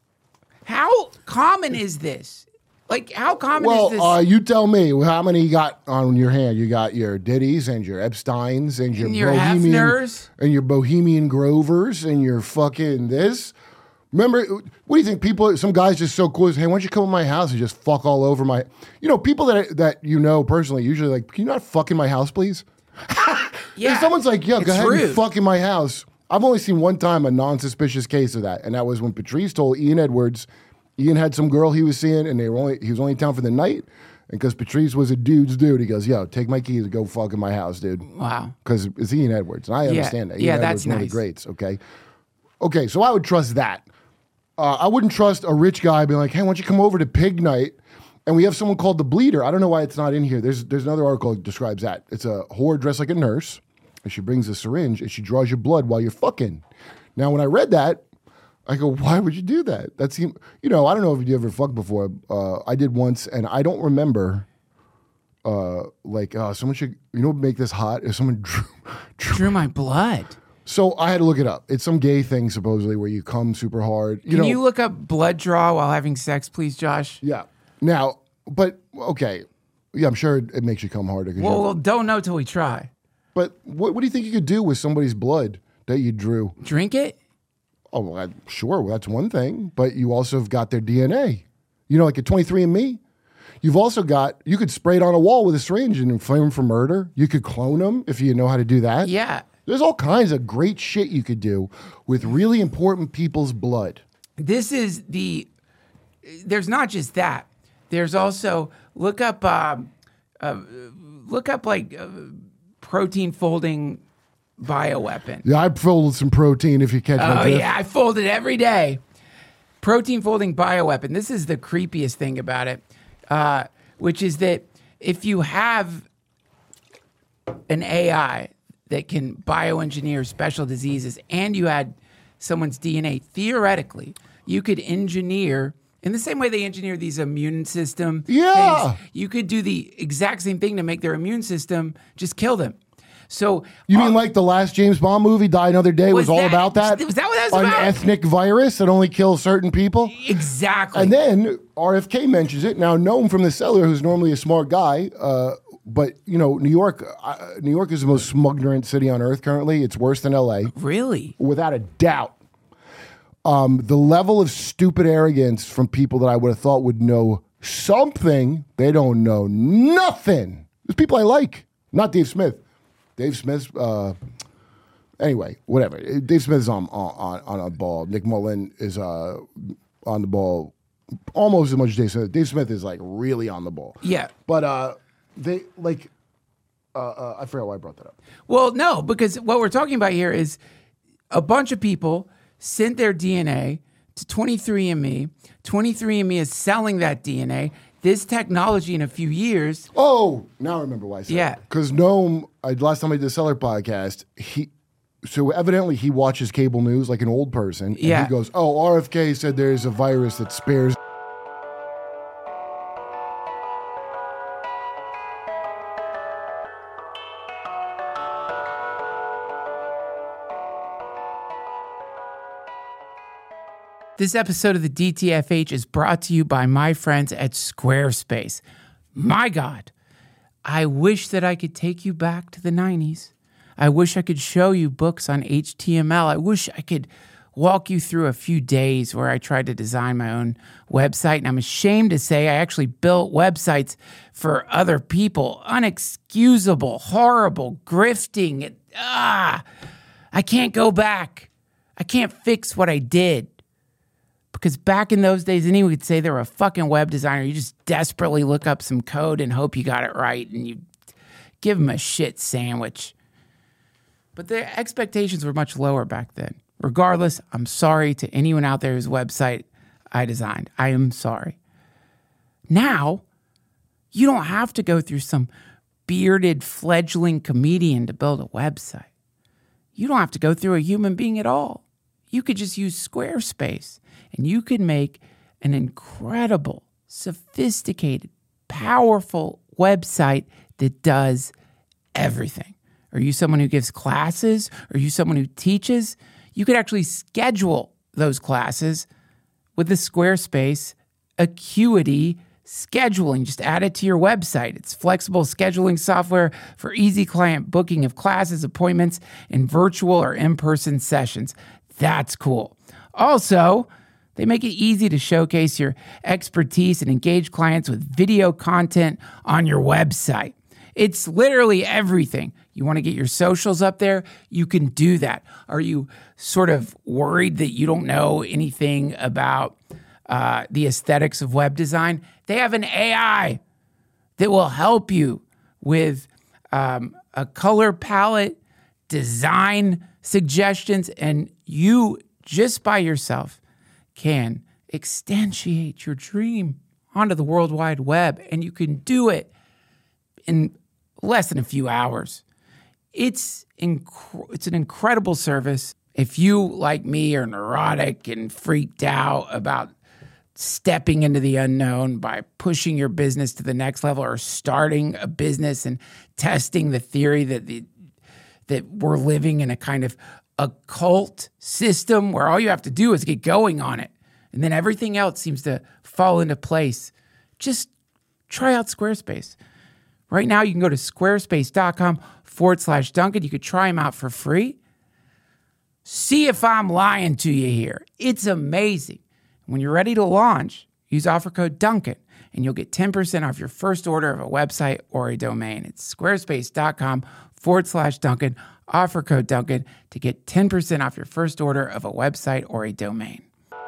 How common is this? Like, how common Well, is this? uh, you tell me how many you got on your hand. You got your Diddy's and your Epsteins and your, And your Bohemian Hefners. and your Bohemian Grovers and your fucking this. Remember, what do you think? People, some guys just so cool. Hey, why don't you come to my house and just fuck all over my? You know, people that that you know personally usually like, can you not fuck in my house, please? yeah. If someone's like, yo, It's go ahead and rude. fuck in my house. I've only seen one time a non-suspicious case of that, and that was when Patrice told Ian Edwards, Ian had some girl he was seeing, and they were only he was only in town for the night, and because Patrice was a dude's dude, he goes, yo, take my keys and go fuck in my house, dude. Wow. Because it's Ian Edwards, and I understand that. Ian yeah, Edwards that's is one of nice. the greats, okay? Okay, so I would trust that. Uh, I wouldn't trust a rich guy being like, hey, why don't you come over to Pig Night? And we have someone called the Bleeder. I don't know why it's not in here. There's there's another article that describes that. It's a whore dressed like a nurse, and she brings a syringe, and she draws your blood while you're fucking. Now, when I read that, I go, why would you do that? That seemed, you know, I don't know if you ever fucked before. Uh, I did once, and I don't remember, uh, like, uh, someone should, you know, make this hot. If someone drew, drew Drew my blood. so I had to look it up. It's some gay thing supposedly where you come super hard. You Can know, you look up blood draw while having sex, please, Josh? yeah. Now, but okay, yeah, I'm sure it, it makes you come harder. 'cause Well, you're- we'll don't know till we try. but what, what do you think you could do with somebody's blood that you drew? Drink it? Oh, well, I- sure, well, that's one thing. But you also have got their D N A. You know, like a twenty-three and me. You've also got, you could spray it on a wall with a syringe and inflame them for murder. You could clone them if you know how to do that. Yeah. There's all kinds of great shit you could do with really important people's blood. This is the. There's not just that. There's also look up, um, uh, look up like uh, protein folding bioweapon. Yeah, I folded some protein if you catch my Oh drift. yeah, I fold it every day. Protein folding bioweapon. This is the creepiest thing about it, uh, which is that if you have an A I that can bioengineer special diseases, and you had someone's D N A, theoretically, you could engineer, in the same way they engineer these immune system Yeah. things, you could do the exact same thing to make their immune system just kill them. So You uh, mean like the last James Bond movie, Die Another Day, was, Was all that- about that? was that what that was An about? ethnic virus that only kills certain people? exactly. And then R F K mentions it. Now, Noam from the Cellar, who's normally a smart guy, uh, but, you know, New York uh, New York is the most smuggerant city on earth currently. It's worse than L A, really? without a doubt. Um, the level of stupid arrogance from people that I would have thought would know something, they don't know nothing. There's people I like, not Dave Smith. Dave Smith, uh, anyway, whatever. Dave Smith is on on on a ball. Nick Mullen is uh, on the ball almost as much as Dave Smith. Dave Smith is like really on the ball. Yeah. But uh, they like, uh, uh, I forgot why I brought that up. Well, no, because what we're talking about here is a bunch of people sent their D N A to twenty-three and me. twenty-three and me is selling that D N A. This technology in a few years. Oh, now I remember why I said Yeah. Because Noam, I, last time I did the Cellar podcast, he, so evidently he watches cable news like an old person. And Yeah. he goes, oh, R F K said there's a virus that spares. This episode of the D T F H is brought to you by my friends at Squarespace. My God, I wish that I could take you back to the nineties. I wish I could show you books on H T M L. I wish I could walk you through a few days where I tried to design my own website. And I'm ashamed to say I actually built websites for other people. Unexcusable, horrible, grifting. It, ah, I can't go back. I can't fix what I did. Because back in those days, anyone could say they were a fucking web designer. You just desperately look up some code and hope you got it right, and you give them a shit sandwich. But the expectations were much lower back then. Regardless, I'm sorry to anyone out there whose website I designed. I am sorry. Now, you don't have to go through some bearded fledgling comedian to build a website. You don't have to go through a human being at all. You could just use Squarespace, and you could make an incredible, sophisticated, powerful website that does everything. Are you someone who gives classes? Are you someone who teaches? You could actually schedule those classes with the Squarespace Acuity scheduling. Just add it to your website. It's flexible scheduling software for easy client booking of classes, appointments, and virtual or in-person sessions. That's cool. Also, they make it easy to showcase your expertise and engage clients with video content on your website. It's literally everything. You want to get your socials up there? You can do that. Are you sort of worried that you don't know anything about uh, the aesthetics of web design? They have an A I that will help you with um, a color palette, design suggestions, and you just by yourself can instantiate your dream onto the World Wide Web, and you can do it in less than a few hours. It's inc- it's an incredible service. If you, like me, are neurotic and freaked out about stepping into the unknown by pushing your business to the next level, or starting a business and testing the theory that the that we're living in a kind of occult system where all you have to do is get going on it, and then everything else seems to fall into place, just try out Squarespace. Right now, you can go to squarespace.com forward slash Duncan. You could try them out for free. See if I'm lying to you here. It's amazing. When you're ready to launch, use offer code Duncan, and you'll get ten percent off your first order of a website or a domain. It's squarespace.com forward slash Duncan. Offer code Duncan to get ten percent off your first order of a website or a domain.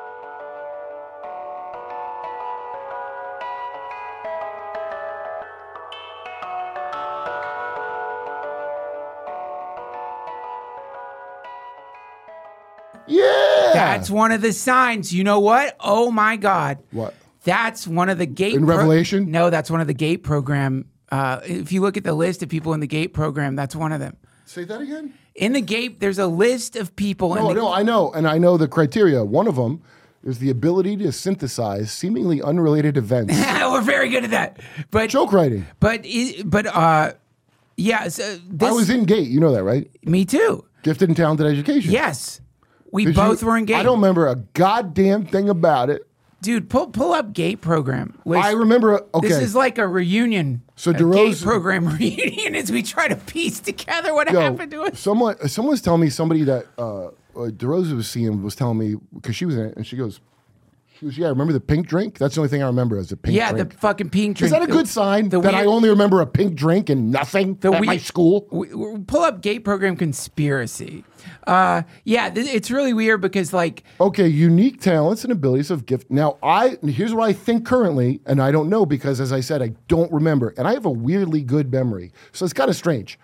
Yeah. That's one of the signs. You know what? Oh my God. What? That's one of the gate. In Revelation? No, that's one of the gate program. Uh, if you look at the list of people in the gate program, that's one of them. Say that again? In the GAPE, there's a list of people. No, in the, no, I know. And I know the criteria. One of them is the ability to synthesize seemingly unrelated events. We're very good at that. But Joke writing. But i- but uh, yeah. So this, I was in GATE. You know that, right? Me too. Gifted and Talented Education. Yes, we Did both you- were in GAPE. I don't remember a goddamn thing about it. Dude, pull pull up GAPE program. Which- I remember. Okay. This is like a reunion. So a DeRose- GAPE program reunion as we try to piece together what Yo, happened to us. Someone, someone was telling me somebody that uh, uh, DeRosa was seeing was telling me because she was in it, and she goes, she goes, yeah, remember the pink drink? That's the only thing I remember as a pink Yeah, drink. the fucking pink Is drink. that a The- good sign the that I weird- only remember a pink drink and nothing The at we- my school? we- we- pull up GATE program conspiracy. Uh, yeah, th- it's really weird because like Okay, unique talents and abilities of gift. Now, I here's what I think currently, and I don't know because, as I said, I don't remember, and I have a weirdly good memory, so it's kind of strange.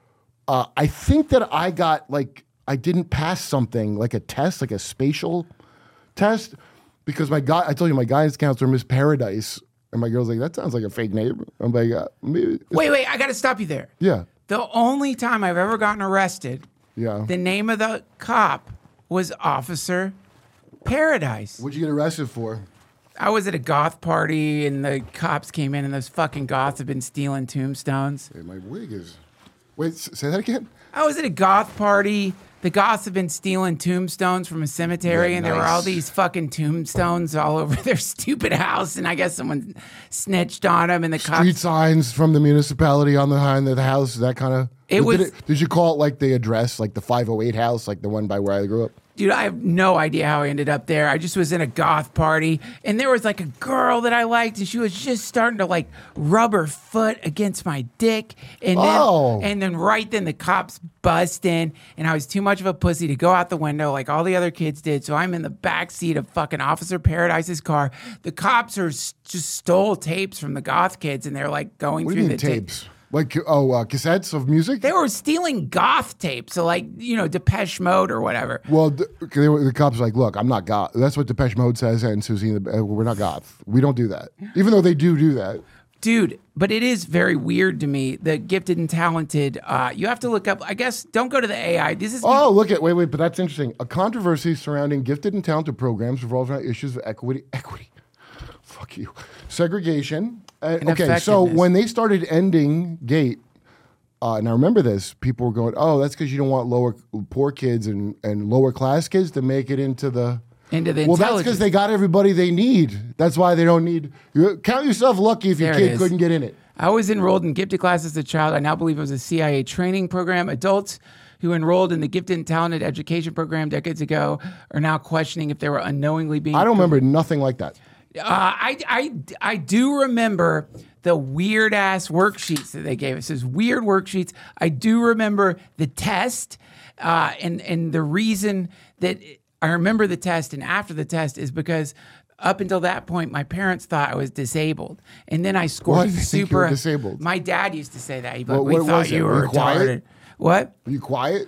Uh, I think that I got like I didn't pass something like a test, like a spatial test, because my guy, I told you, my guidance counselor, Miss Paradise, and my girl's like, that sounds like a fake name. I'm like, uh, maybe, wait, wait, I got to stop you there. yeah, The only time I've ever gotten arrested, yeah. the name of the cop was Officer Paradise. What'd you get arrested for? I was at a goth party and the cops came in and those fucking goths have been stealing tombstones. Hey, my wig is. Wait, s- say that again. I was at a goth party. The goths have been stealing tombstones from a cemetery, Yeah, and there were nice. all these fucking tombstones all over their stupid house. And I guess someone snitched on them, and the Street cops. signs from the municipality on the behind of the house, that kind of. It did was- It, did you call it like the address, like the five oh eight house, like the one by where I grew up? Dude, I have no idea how I ended up there. I just was in a goth party, and there was like a girl that I liked, and she was just starting to like rub her foot against my dick, and then Oh. and then right then the cops bust in, and I was too much of a pussy to go out the window like all the other kids did. So I'm in the back seat of fucking Officer Paradise's car. The cops are s- just stole tapes from the goth kids, and they're like going What do through you mean the tape. tapes? Like oh, uh, cassettes of music? They were stealing goth tapes, so like you know Depeche Mode or whatever. Well, the, they were, the cops were like, look, I'm not goth. That's what Depeche Mode says, and Susie, uh, we're not goth. We don't do that, even though they do do that. Dude, but it is very weird to me. The gifted and talented, uh, you have to look up, I guess, don't go to the A I. This is Oh, look at wait, wait, but that's interesting. A controversy surrounding gifted and talented programs revolves around issues of equity, equity. Fuck you, segregation. Uh, And okay, so effectiveness. when they started ending GATE, uh, and I remember this, people were going, "Oh, that's because you don't want lower, poor kids and and lower class kids to make it into the." into the Well, that's intelligence. because they got everybody they need. That's why they don't need. You, count yourself lucky if your There it kid is. couldn't get in it. I was enrolled in gifted classes as a child. I now believe it was a C I A training program. Adults who enrolled in the gifted and talented education program decades ago are now questioning if they were unknowingly being. I don't remember nothing like that. Uh, I, I, I do remember the weird ass worksheets that they gave us. Those weird worksheets. I do remember the test, uh, and and the reason that I remember the test and after the test is because up until that point, my parents thought I was disabled, and then I scored Why did they think you super were disabled? My dad used to say that. He'd be like, What- "We what thought was it? you Were were you quiet? retarded." What? Are you quiet?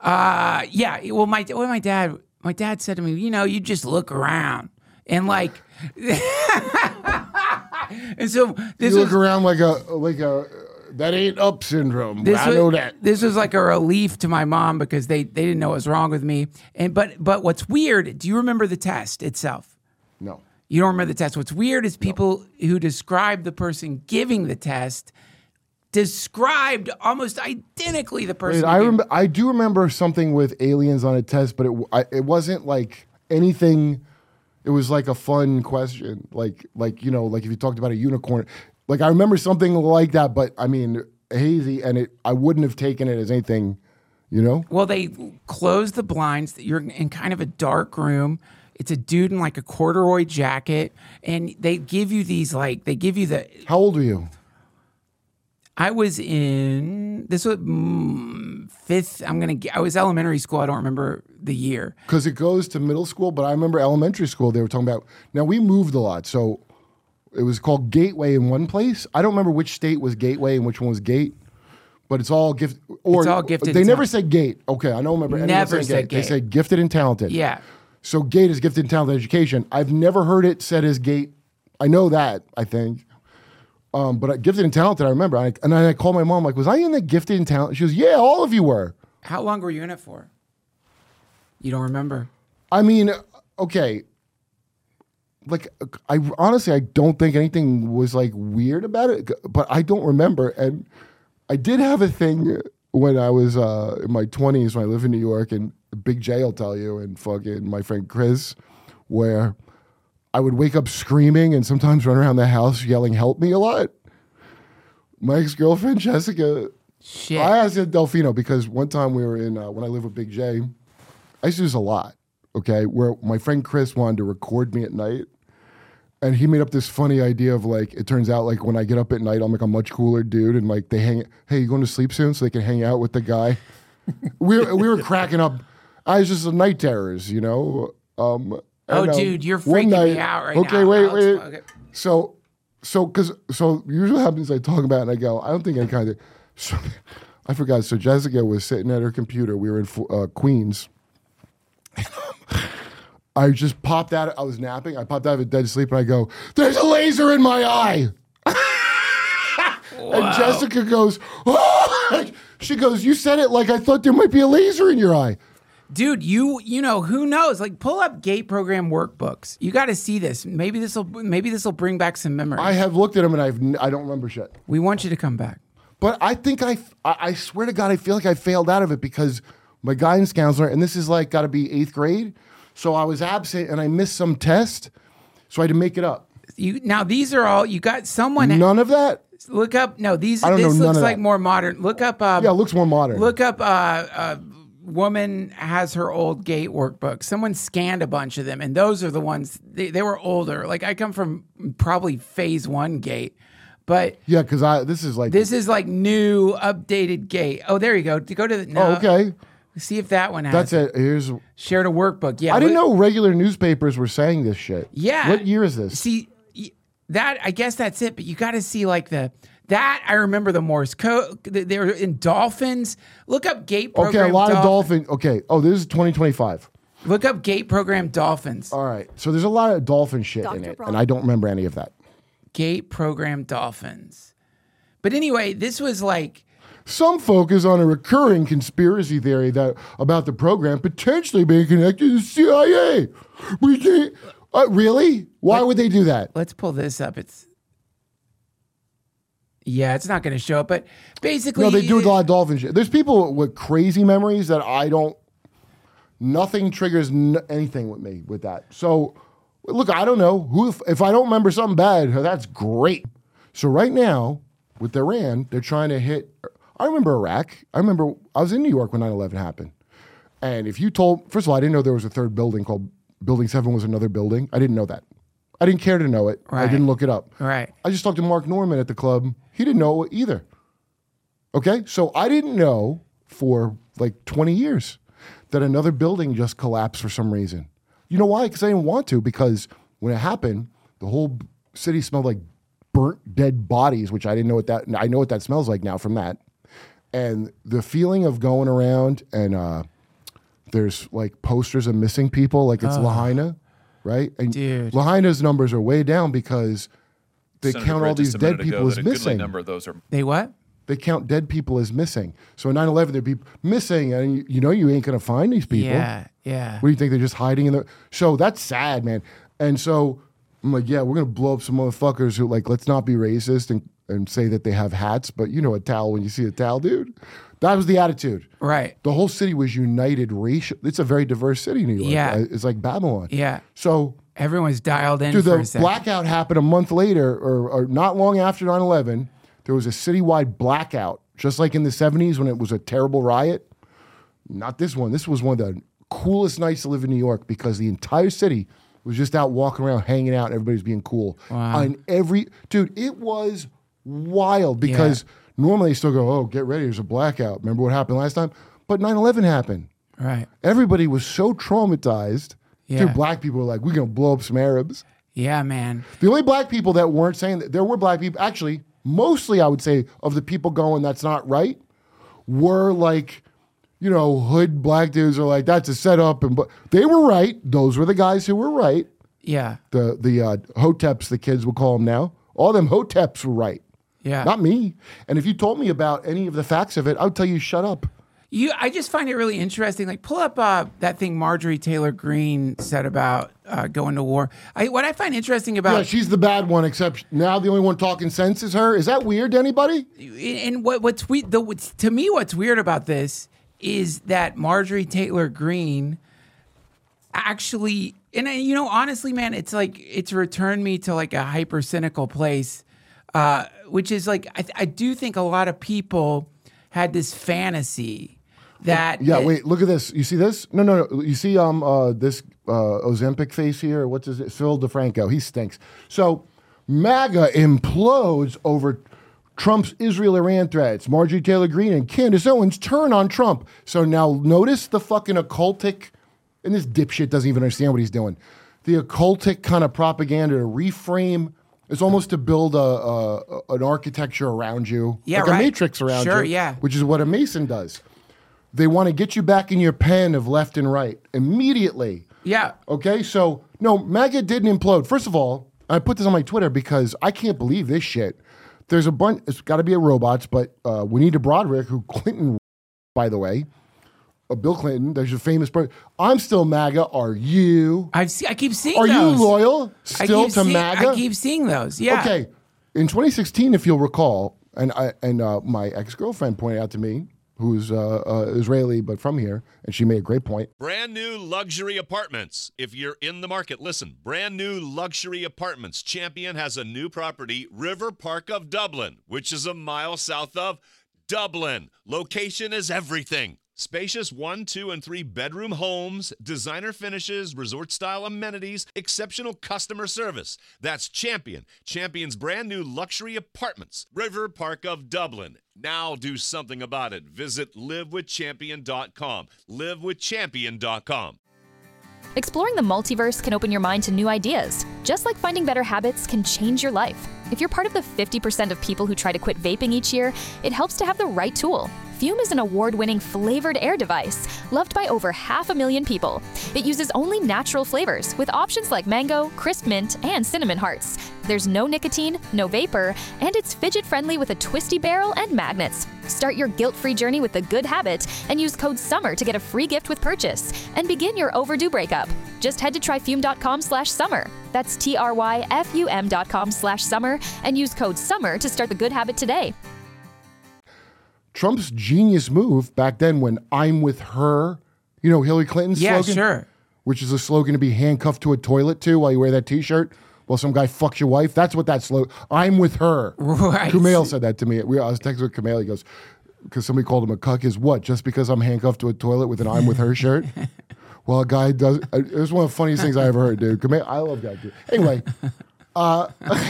Uh, yeah. Well, my well, my dad, my dad said to me, you know, you just look around and like, and so this You was look around like a like a that ain't up syndrome. this I was, know that. this was like a relief to my mom because they they didn't know what was wrong with me. And but but what's weird? Do you remember the test itself? No. You don't remember the test. What's weird is people who describe the person giving the test described almost identically the person. Wait, who I gave- remember. I do remember something with aliens on a test, but it I, it wasn't like anything. It was like a fun question, like like you know, like if you talked about a unicorn. Like I remember something like that, but I mean hazy, and it I wouldn't have taken it as anything, you know. Well, they close the blinds. You're in kind of a dark room. It's a dude in like a corduroy jacket, and they give you these like they give you the. How old are you? I was in this was mm, fifth. I'm gonna. I was elementary school. I don't remember the year. Because it goes to middle school, but I remember elementary school. They were talking about. Now we moved a lot, so it was called Gateway in one place. I don't remember which state was Gateway and which one was Gate, but it's all gift. Or It's all gifted They and never talented. said Gate. Okay, I don't remember. anyone Never saying said They Gate. said gifted and talented. Yeah. So Gate is gifted and talented education. I've never heard it said as Gate. I know that. I think. Um, but I, Gifted and Talented, I remember. I, and then I called my mom, like, was I in the Gifted and Talented? She goes, yeah, all of you were. How long were you in it for? You don't remember? I mean, okay. Like, I honestly, I don't think anything was like weird about it, but I don't remember. And I did have a thing when I was uh, in my twenties when I lived in New York, and Big J will tell you, and fucking my friend Chris, where I would wake up screaming and sometimes run around the house yelling, help me a lot. My ex-girlfriend, Jessica, Shit. I asked Delfino because one time we were in, uh, when I lived with Big J, I used to do this a lot, okay, where my friend Chris wanted to record me at night. And he made up this funny idea of like, it turns out like when I get up at night, I'm like a much cooler dude. And like they hang, hey, you going to sleep soon? So they can hang out with the guy. we, were, we were cracking up. I was just a night terrors, you know? Um, oh, and, uh, dude, you're one freaking night- me out right okay, now. wait, Alex. wait. Okay. So, so, cause, so usually what happens, I talk about it and I go, I don't think any kind of, so, I forgot. So Jessica was sitting at her computer. We were in uh, Queens. I just popped out. I was napping. I popped out of a dead sleep and I go, there's a laser in my eye. And Jessica goes, oh! She goes, you said it like I thought there might be a laser in your eye. Dude, you you know, who knows? Like, pull up gate program workbooks. You got to see this. Maybe this will maybe this will bring back some memories. I have looked at them and I've n- I don't remember shit. We want you to come back. But I think I, I I swear to God, I feel like I failed out of it because my guidance counselor, and this is like got to be eighth grade, so I was absent and I missed some test, so I had to make it up. You now these are all you got. Someone None of that. look up. No, these I don't this know none looks of like that. more modern. Look up. Um, Yeah, it looks more modern. Look up. Uh, uh, woman has her old gate workbook. Someone scanned a bunch of them, and those are the ones. They, they were older. Like I come from probably phase one gate, but Yeah, because I this is like this is like new updated gate. Oh, there you go. To go to the. No, Oh, okay. See if that one has. That's it. Here's. Shared a workbook. Yeah, I didn't look- know regular newspapers were saying this shit. Yeah. What year is this? See, y- that I guess that's it. But you got to see like the that I remember the Morse code. They were in dolphins. Look up gate program. Okay, a lot of dolphin- dolphin. Okay. Oh, this is twenty twenty-five. Look up gate program dolphins. All right. So there's a lot of dolphin shit in Doctor it, Braun. and I don't remember any of that. Gate program dolphins. But anyway, this was like Some focus on a recurring conspiracy theory that about the program potentially being connected to the C I A. We can't. Uh, really? Why would they do that? let's pull this up. It's yeah, it's not going to show up. But basically, No, they do a lot of dolphin shit. There's people with crazy memories that I don't. Nothing triggers n- anything with me with that. So, look, I don't know who. If, if I don't remember something bad, that's great. So right now with Iran, they're trying to hit. I remember Iraq. I remember I was in New York when nine eleven happened. And if you told, first of all, I didn't know there was a third building called Building Seven was another building. I didn't know that. I didn't care to know it. I Right. didn't look it up. Right. I just talked to Mark Norman at the club. He didn't know it either. Okay, so I didn't know for like twenty years that another building just collapsed for some reason. You know why? Because I didn't want to. Because when it happened, the whole b- city smelled like burnt dead bodies, which I didn't know what that. I know what that smells like now from that. And the feeling of going around and uh, there's like posters of missing people, like it's Lahaina, right? And Dude. Lahaina's numbers are way down because they Senator count all Britt these just a dead minute ago people as that a goodly missing. number of those are they what? They count dead people as missing. So in nine eleven, there'd be missing, and you, you know you ain't gonna find these people. Yeah, yeah. What do you think? They're just hiding in the. So that's sad, man. And so I'm like, yeah, we're gonna blow up some motherfuckers who like, let's not be racist and and say that they have hats, but you know a towel when you see a towel, dude. That was the attitude. Right. The whole city was united racial. It's a very diverse city, New York. Yeah. It's like Babylon. Yeah. So Everyone's dialed in dude, for a the second. blackout happened a month later, or, or not long after nine eleven. There was a citywide blackout, just like in the seventies when it was a terrible riot. Not this one. This was one of the coolest nights to live in New York because the entire city was just out walking around, hanging out, and everybody's being cool. Wow. And every dude, it was wild because normally they still go, "Oh, get ready, there's a blackout." Remember what happened last time? But nine eleven happened. Right. Everybody was so traumatized. Yeah. Dude, black people were like, "We're gonna blow up some Arabs." Yeah, man. The only black people that weren't saying that, there were black people, actually, mostly I would say of the people going, that's not right, were like, you know, hood black dudes are like, that's a setup. And but they were right. Those were the guys who were right. Yeah. The the uh, hoteps, the kids will call them now, All them hoteps were right. Yeah. Not me. And if you told me about any of the facts of it, I would tell you, shut up. You, I just find it really interesting. Like, pull up uh, that thing Marjorie Taylor Greene said about uh, going to war. I, what I find interesting about... Yeah, she's the bad one, except now the only one talking sense is her. Is that weird to anybody? And what, what's we, the, what's, to me, what's weird about this is that Marjorie Taylor Greene actually... And, you know, honestly, man, it's like, it's returned me to like a hyper cynical place, uh, which is like, I, I do think a lot of people had this fantasy that yeah it, wait look at this, you see this no no no you see um uh this uh Ozempic face here, what's his Phil DeFranco, he stinks. So MAGA implodes over Trump's Israel-Iran threats. Marjorie Taylor Greene and Candace Owens turn on Trump. So now notice the fucking occultic, and this dipshit doesn't even understand what he's doing, the occultic kind of propaganda to reframe. It's almost to build a, a an architecture around you, Yeah, like right. a matrix around Sure, you, yeah. which is what a Mason does. They want to get you back in your pen of left and right immediately. yeah. Okay, so no, MAGA didn't implode. First of all, I put this on my Twitter because I can't believe this shit. There's a bunch. It's got to be a robots, but uh, Juanita Broderick, who Clinton, by the way, uh, Bill Clinton. There's a famous person. I'm still MAGA. Are you? I've see, I keep seeing Are those. you loyal I still keep to see- MAGA? I keep seeing those. Yeah. Okay. In twenty sixteen, if you'll recall, and I, and uh, my ex-girlfriend pointed out to me, who's uh, uh, Israeli but from here, and she made a great point. Brand new luxury apartments. If you're in the market, listen. Brand new luxury apartments. Champion has a new property, River Park of Dublin, which is a mile south of Dublin. Location is everything. Spacious one, two, and three bedroom homes, designer finishes, resort-style amenities, exceptional customer service. That's Champion. Champion's brand new luxury apartments. River Park of Dublin. Now do something about it. Visit live with champion dot com. live with champion dot com. Exploring the multiverse can open your mind to new ideas, just like finding better habits can change your life. If you're part of the fifty percent of people who try to quit vaping each year, it helps to have the right tool. Fume is an award-winning flavored air device, loved by over half a million people. It uses only natural flavors, with options like mango, crisp mint, and cinnamon hearts. There's no nicotine, no vapor, and it's fidget-friendly with a twisty barrel and magnets. Start your guilt-free journey with The Good Habit and use code SUMMER to get a free gift with purchase and begin your overdue breakup. Just head to tryfume.com slash summer. That's T-R-Y-F-U-M dot com slash summer and use code SUMMER to start The Good Habit today. Trump's genius move back then when I'm with her, you know, Hillary Clinton's Yeah, slogan? sure. Which is a slogan to be handcuffed to a toilet to while you wear that t-shirt while some guy fucks your wife. That's what that slogan, I'm with her. Right. Kumail said that to me. We, I was texting with Kumail. He goes, because somebody called him a cuck, is what? Just because I'm handcuffed to a toilet with an I'm with her shirt? Well, a guy does. It was one of the funniest things I ever heard, dude. Kumail, I love that dude. Anyway, uh,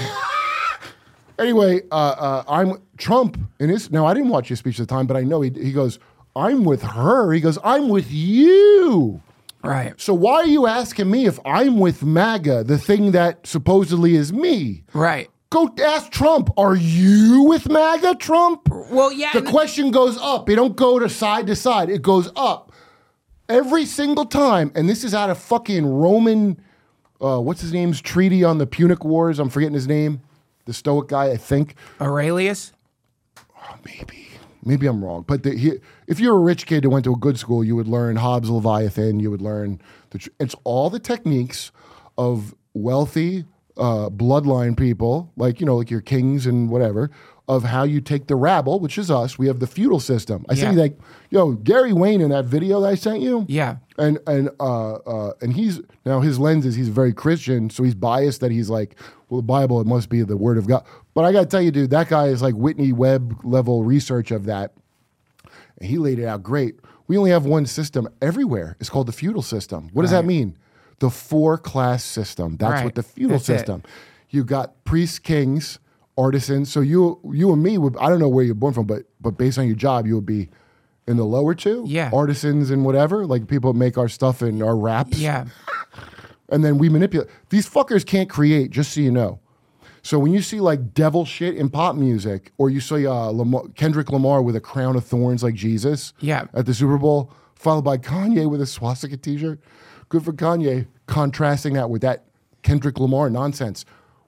anyway, uh, uh, I'm Trump in his. Now, I didn't watch his speech at the time, but I know he, he goes, I'm with her. He goes, I'm with you. Right. So why are you asking me if I'm with MAGA, the thing that supposedly is me? Right. Go ask Trump. Are you with MAGA, Trump? Well, yeah. The and- question goes up. It don't go to side to side. It goes up every single time. And this is out of fucking Roman, uh, what's his name's treaty on the Punic Wars? I'm forgetting his name. The Stoic guy, I think. Aurelius? Oh, maybe. Maybe I'm wrong. But the, he, if you're a rich kid who went to a good school, you would learn Hobbes' Leviathan. You would learn, the, tr- it's all the techniques of wealthy uh, bloodline people, like, you know, like your kings and whatever, of how you take the rabble, which is us. We have the feudal system. I Yeah. think like, yo, Gary Wayne in that video that I sent you. Yeah. And and uh, uh, and he's now his lens is he's very Christian, so he's biased that he's like, well, the Bible, it must be the word of God. But I got to tell you, dude, that guy is like Whitney Webb level research of that. And he laid it out great. We only have one system everywhere. It's called the feudal system. What does that mean? The four class system. That's Right. what the feudal That's it. system. You got priests, kings, artisans. So you you and me would, I don't know where you're born from, but but based on your job, you would be in the lower two. Yeah. Artisans and whatever, like people make our stuff and our raps. Yeah. And then we manipulate. These fuckers can't create, just so you know. So when you see like devil shit in pop music, or you see uh, Lamar, Kendrick Lamar with a crown of thorns like Jesus Yeah. at the Super Bowl, followed by Kanye with a swastika t-shirt, good for Kanye, contrasting that with that Kendrick Lamar nonsense.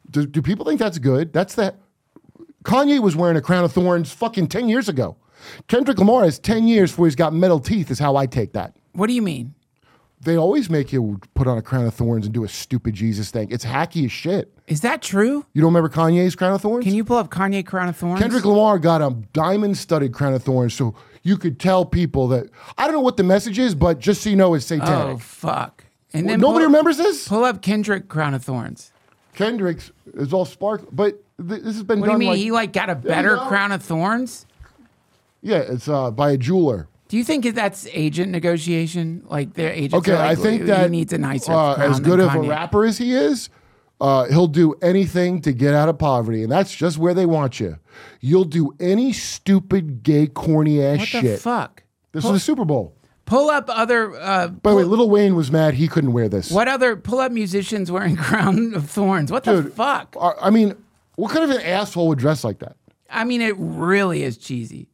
Do, do people think that's good? That's that. Kanye was wearing a crown of thorns fucking ten years ago. Kendrick Lamar has ten years before he's got metal teeth, is how I take that. What do you mean? They always make you put on a crown of thorns and do a stupid Jesus thing. It's hacky as shit. Is that true? You don't remember Kanye's crown of thorns? Can you pull up Kanye crown of thorns? Kendrick Lamar got a diamond-studded crown of thorns, so you could tell people that, I don't know what the message is, but just so you know, it's satanic. Oh, fuck. And Well, then nobody pull- remembers this? Pull up Kendrick crown of thorns. Kendrick's is all sparkle, but th- this has been What do you done mean? like... he like got a There you better go. crown of thorns? Yeah, it's uh, by a jeweler. Do you think that's agent negotiation? Like their agents Okay, are like, I think he that needs a nicer uh, crown as good than of a Kanye. rapper as he is, uh, he'll do anything to get out of poverty, and that's just where they want you. You'll do any stupid, gay, corny ass What shit. the fuck? This Pull- is the Super Bowl. Pull up other. Uh, By the way, Lil Wayne was mad he couldn't wear this. what other? Pull up musicians wearing crown of thorns. What the Dude, fuck? Uh, I mean, what kind of an asshole would dress like that? I mean, it really is cheesy.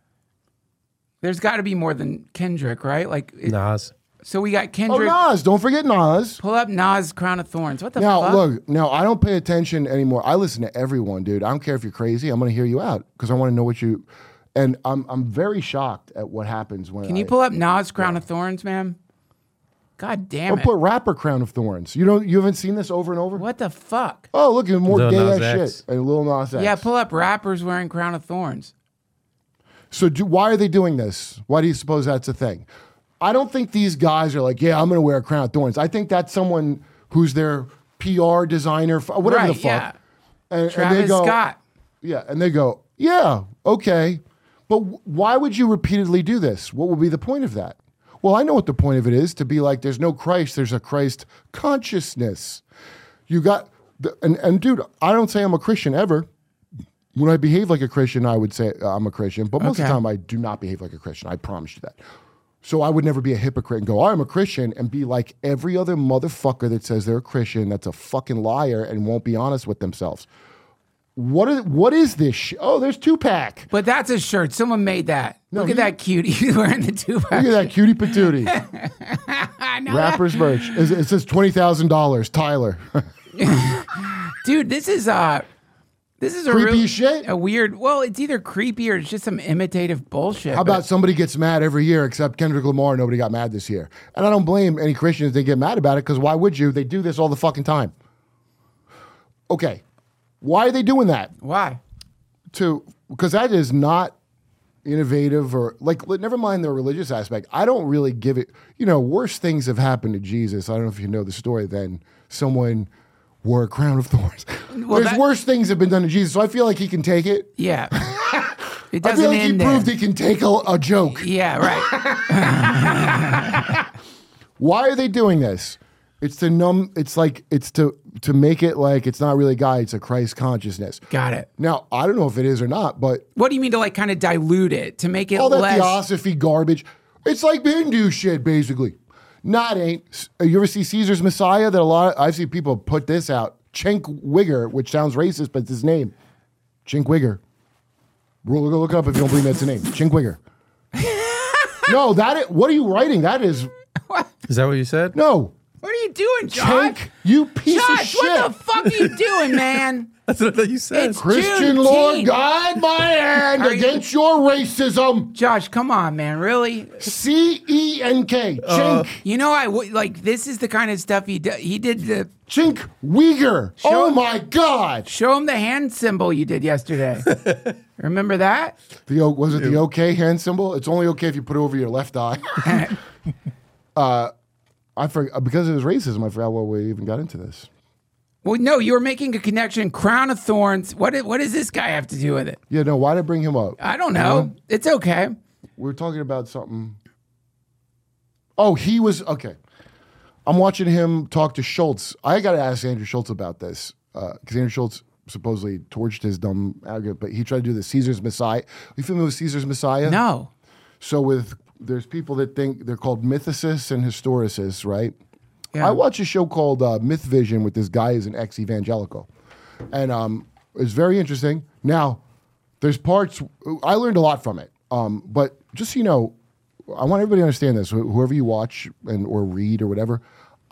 There's got to be more than Kendrick, right? Like it- Nas. So we got Oh, Kendrick. Nas. Don't forget Nas. Pull up Nas crown of thorns. What the Now, fuck? look, now I don't pay attention anymore. I listen to everyone, dude. I don't care if you're crazy. I'm going to hear you out because I want to know what you. And I'm I'm very shocked at what happens when. Can you I, pull up Nas crown of thorns, ma'am? God damn Or it! put rapper crown of thorns. You don't. You haven't seen this over and over. What the fuck? Oh, look, even more Lil gay Nas ass X. shit. And Lil Nas X. Yeah, pull up rappers wearing crown of thorns. So do, why are they doing this? Why do you suppose that's a thing? I don't think these guys are like, yeah, I'm going to wear a crown of thorns. I think that's someone who's their P R designer, f- whatever right, the fuck. Yeah. And, and Travis they go, Scott. Yeah, and they go, yeah, okay. But w- why would you repeatedly do this? What would be the point of that? Well, I know what the point of it is, to be like, there's no Christ, there's a Christ consciousness. You got, the, and, and dude, I don't say I'm a Christian ever. When I behave like a Christian, I would say I'm a Christian, but most of Okay. the time I do not behave like a Christian. I promise you that. So I would never be a hypocrite and go, I'm a Christian, and be like every other motherfucker that says they're a Christian that's a fucking liar and won't be honest with themselves. What is, what is this? Sh- oh, there's Tupac. But that's a shirt. Someone made that. No, Look he- at that cutie wearing the Tupac. Look at that cutie patootie. I know Rapper's merch. It it says twenty thousand dollars, Tyler. that. Dude, this is uh this is a Creepy real, shit? A weird. Well, it's either creepy or it's just some imitative bullshit. How but- about somebody gets mad every year except Kendrick Lamar? Nobody got mad this year. And I don't blame any Christians. They get mad about it because why would you? They do this all the fucking time. Okay. Why are they doing that? why? To because that is not innovative or like let- never mind the religious aspect. I don't really give it, you know, worse things have happened to Jesus. I don't know if you know the story, than someone wore a crown of thorns. Well, There's that- worse things have been done to Jesus, so I feel like he can take it. Yeah. It I doesn't feel like he end there. proved he can take a, a joke. Yeah, right. Why are they doing this? It's to numb. It's like it's to to make it like it's not really God. It's a Christ consciousness. Got it. Now I don't know if it is or not, but What do you mean to like kind of dilute it to make it all that less? theosophy garbage. It's like Hindu shit, basically. Not ain't. You ever see Caesar's Messiah? That a lot. Of, I've seen people put this out. Cenk Wigger, which sounds racist, but it's his name. Cenk Wigger. Go look it up if you don't believe that's the name. Cenk Wigger. No, that. Is, what are you writing? That is Is that what you said? no. What are you doing, Josh? Cenk, you piece of Josh, shit. what the fuck are you doing, man? That's what I thought you said. It's Christian Juneteenth. Lord, guide my hand Are you- against your racism. Josh, come on, man. Really? C E N K. Chink. You know, I w- like this is the kind of stuff he did. He did the Chink Uyghur. Show- Oh my God. show him the hand symbol you did yesterday. Remember that? The o- was it the okay hand symbol? It's only okay if you put it over your left eye. uh, I forgot because of his racism. I forgot why we even got into this. Well, no, you were making a connection. Crown of Thorns. What? What does this guy have to do with it? Yeah, no. Why did I bring him up? I don't know. It's okay. We were talking about something. Oh, he was okay. I'm watching him talk to Schultz. I got to ask Andrew Schultz about this because Andrew Schultz supposedly torched his dumb argument, but he tried to do the Caesar's Messiah. You familiar with Caesar's Messiah? No. So with there's people that think they're called mythicists and historicists, right? Yeah. I watch a show called uh, Myth Vision with this guy who's an ex-evangelical, and um, it's very interesting. Now, there's parts I learned a lot from it, um, but just so you know, I want everybody to understand this. wh- Whoever you watch and or read or whatever,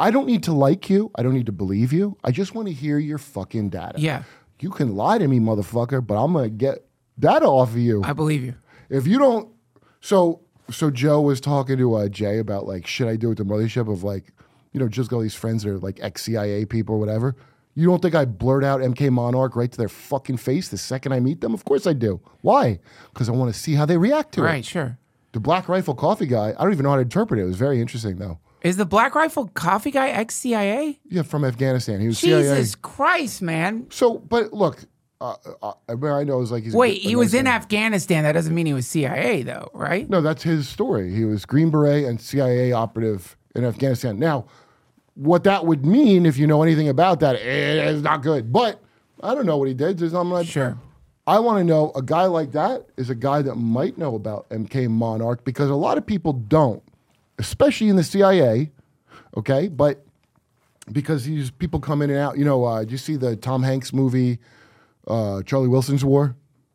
I don't need to like you. I don't need to believe you. I just want to hear your fucking data. Yeah. You can lie to me, motherfucker, but I'm going to get data off of you. I believe you. If you don't, so so Joe was talking to uh, Jay about like, should I do with the mothership of like, you know, just got all these friends that are like ex-C I A people or whatever. You don't think I blurt out M K Monarch right to their fucking face the second I meet them? Of course I do. Why? Because I want to see how they react to it. Right, sure. The Black Rifle Coffee guy, I don't even know how to interpret it. It was very interesting though. Is the Black Rifle Coffee guy ex-C I A? Yeah, from Afghanistan. He was C I A. Jesus Christ, man. So, but look, uh, uh, I know is like he's. Wait, a, he was in Afghanistan. That doesn't mean he was C I A, though, right? No, that's his story. He was Green Beret and C I A operative in Afghanistan. Now, what that would mean, if you know anything about that, is not good. But I don't know what he did. There's, I'm not sure. I want to know a guy like that is a guy that might know about M K Monarch because a lot of people don't, especially in the C I A. Okay, but because these people come in and out. You know, uh, did you see the Tom Hanks movie, uh, Charlie Wilson's War?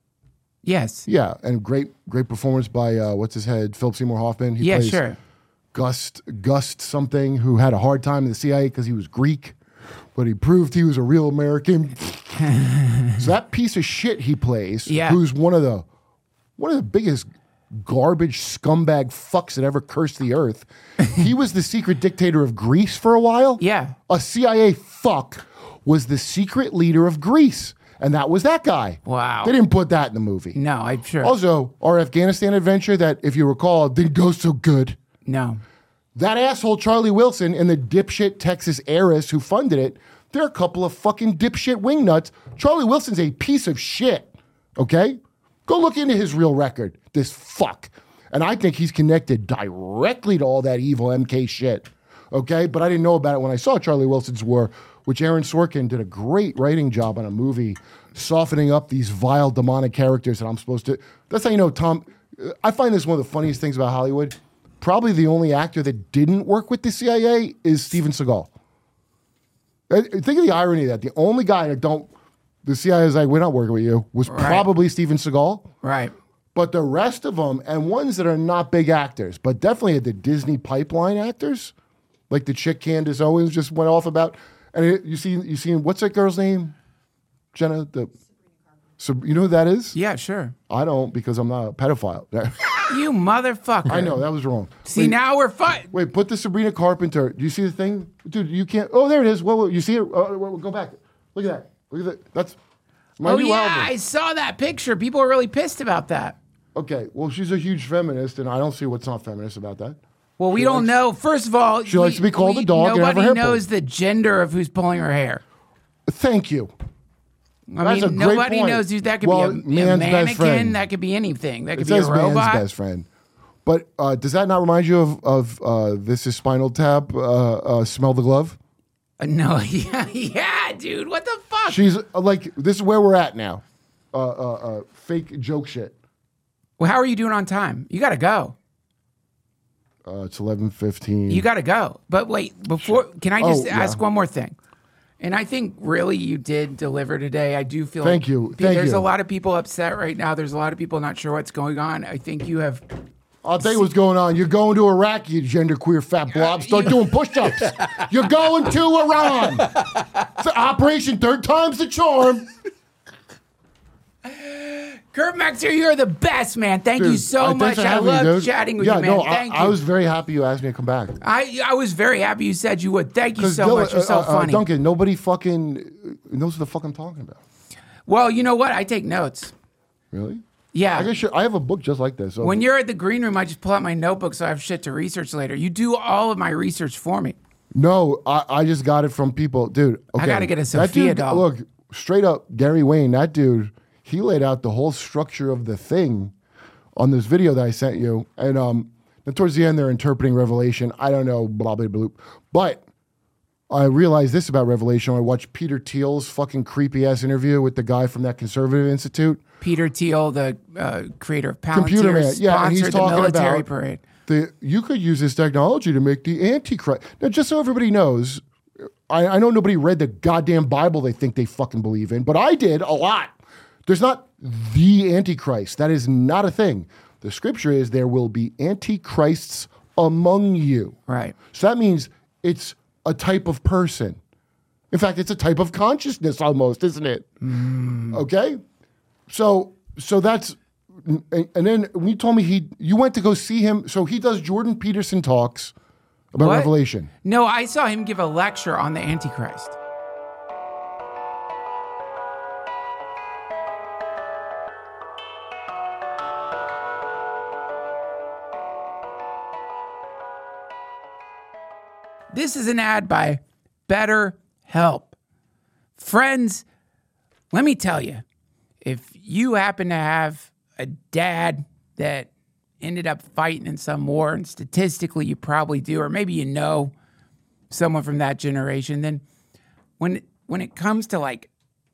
Yes. Yeah, and great, great performance by uh, what's his head, Philip Seymour Hoffman. He yeah, plays sure. Gust, Gust something, who had a hard time in the C I A because he was Greek, but he proved he was a real American. So that piece of shit he plays, yeah. who's one of the one of the biggest garbage scumbag fucks that ever cursed the earth. He was the secret dictator of Greece for a while. Yeah. A C I A fuck was the secret leader of Greece. And that was that guy. Wow. They didn't put that in the movie. No, I'm sure. Also, our Afghanistan adventure that, if you recall, didn't go so good. No. That asshole Charlie Wilson and the dipshit Texas heiress who funded it, they're a couple of fucking dipshit wingnuts. Charlie Wilson's a piece of shit, okay? Go look into his real record, this fuck. And I think he's connected directly to all that evil M K shit, okay? But I didn't know about it when I saw Charlie Wilson's War, which Aaron Sorkin did a great writing job on a movie, softening up these vile demonic characters that I'm supposed to. That's how you know Tom. I find this one of the funniest things about Hollywood. Probably the only actor that didn't work with the C I A is Steven Seagal. Think of the irony of that. The only guy that don't, the C I A is like, we're not working with you, was right. probably Steven Seagal. Right. But the rest of them, and ones that are not big actors, but definitely the Disney pipeline actors, like the chick Candace Owens just went off about. And it, you see, you see, what's that girl's name? Jenna, the, so you know who that is? Yeah, sure. I don't because I'm not a pedophile. You motherfucker. I know, that was wrong. See, wait, now we're fighting. Wait, put the Sabrina Carpenter. Do you see the thing? Dude, you can't. Oh, there it is. Whoa, whoa, you see it? Oh, whoa, go back. Look at that. Look at that. That's my oh, new yeah, album. I saw that picture. People are really pissed about that. Okay, well, she's a huge feminist, and I don't see what's not feminist about that. Well, we she don't likes, know. First of all, she we, likes to be called we, a dog and have her nobody hair knows pulled. the gender of who's pulling her hair. Thank you. I That's a mean, great nobody point. knows who that could well, be. A, a man's best mannequin. friend. That could be anything. That could it be a says robot. man's best friend. But uh, does that not remind you of of uh, This Is Spinal Tap? Uh, uh, Smell the Glove. Uh, no, yeah, yeah, dude. What the fuck? She's uh, like, this is where we're at now. Uh, uh, uh, fake joke shit. Well, how are you doing on time? You got to go. Uh, it's eleven fifteen. You got to go. But wait, before, can I just Oh, yeah. ask one more thing? And I think really you did deliver today. I do feel Thank like you. pe- Thank there's you. a lot of people upset right now. There's a lot of people not sure what's going on. I think you have. I'll tell you what's going on. You're going to Iraq, you genderqueer fat blob. Start doing push-ups. You're going to Iran. It's Operation Third Time's the Charm. Kurt Mexer, you're the best, man. Thank Dude, you so uh, thanks much. for I having me, love dude. chatting with yeah, you, man. No, Thank I, you. I was very happy you asked me to come back. I I was very happy you said you would. Thank you so Dylan- much. You're so uh, uh, funny. Duncan, nobody fucking knows what the fuck I'm talking about. Well, you know what? I take notes. Really? Yeah. I guess you- I have a book just like this. So When you're at the green room, I just pull out my notebook so I have shit to research later. You do all of my research for me. No, I, I just got it from people. Dude, okay. I gotta get a That Sophia dude, doll. Look, straight up, Gary Wayne, that dude, he laid out the whole structure of the thing on this video that I sent you. And um, then towards the end, they're interpreting Revelation. I don't know, blah, blah, blah. But I realized this about Revelation when I watched Peter Thiel's fucking creepy-ass interview with the guy from that conservative institute. Peter Thiel, the uh, creator of Palantir, Computer Man. Yeah, and he's sponsored the talking military about parade. the you could use this technology to make the Antichrist. Now, just so everybody knows, I, I know nobody read the goddamn Bible they think they fucking believe in, but I did a lot. There's not the Antichrist. That is not a thing. The scripture is there will be Antichrists among you. Right. So that means it's a type of person. In fact, it's a type of consciousness almost, isn't it? Mm. Okay? So so that's, and, and then when you told me he, you went to go see him, so he does Jordan Peterson talks about What? Revelation. No, I saw him give a lecture on the Antichrist. This is an ad by BetterHelp. Friends, let me tell you, if you happen to have a dad that ended up fighting in some war, and statistically you probably do, or maybe you know someone from that generation, then when when it comes to like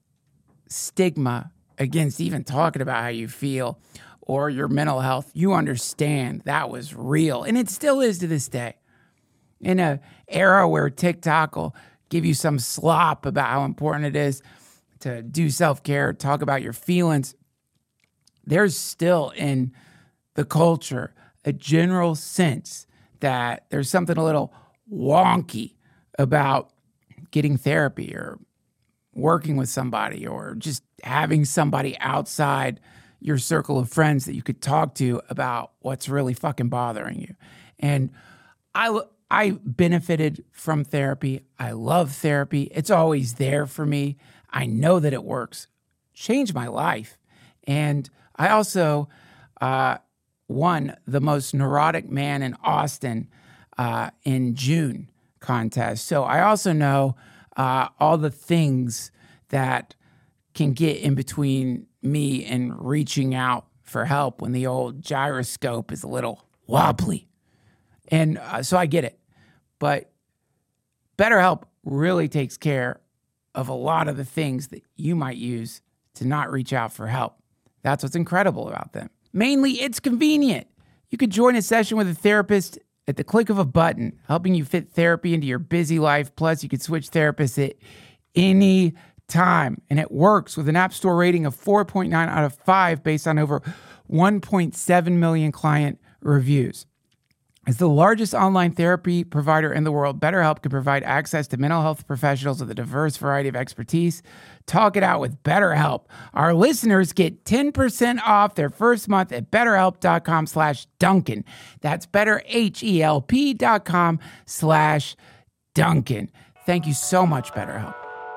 stigma against even talking about how you feel or your mental health, you understand that was real, and it still is to this day. In an era where TikTok will give you some slop about how important it is to do self-care, talk about your feelings, there's still in the culture a general sense that there's something a little wonky about getting therapy or working with somebody or just having somebody outside your circle of friends that you could talk to about what's really fucking bothering you. And I I benefited from therapy. I love therapy. It's always there for me. I know that it works. Changed my life. And I also uh, won the most neurotic man in Austin uh, in June contest. So I also know uh, all the things that can get in between me and reaching out for help when the old gyroscope is a little wobbly. And uh, so I get it. But BetterHelp really takes care of a lot of the things that you might use to not reach out for help. That's what's incredible about them. Mainly, it's convenient. You could join a session with a therapist at the click of a button, helping you fit therapy into your busy life. Plus, you could switch therapists at any time. And it works with an App Store rating of four point nine out of five based on over one point seven million client reviews. As the largest online therapy provider in the world, BetterHelp can provide access to mental health professionals with a diverse variety of expertise. Talk it out with BetterHelp. Our listeners get ten percent off their first month at betterhelp.com slash Duncan. That's betterhelp.com slash Duncan. Thank you so much, BetterHelp.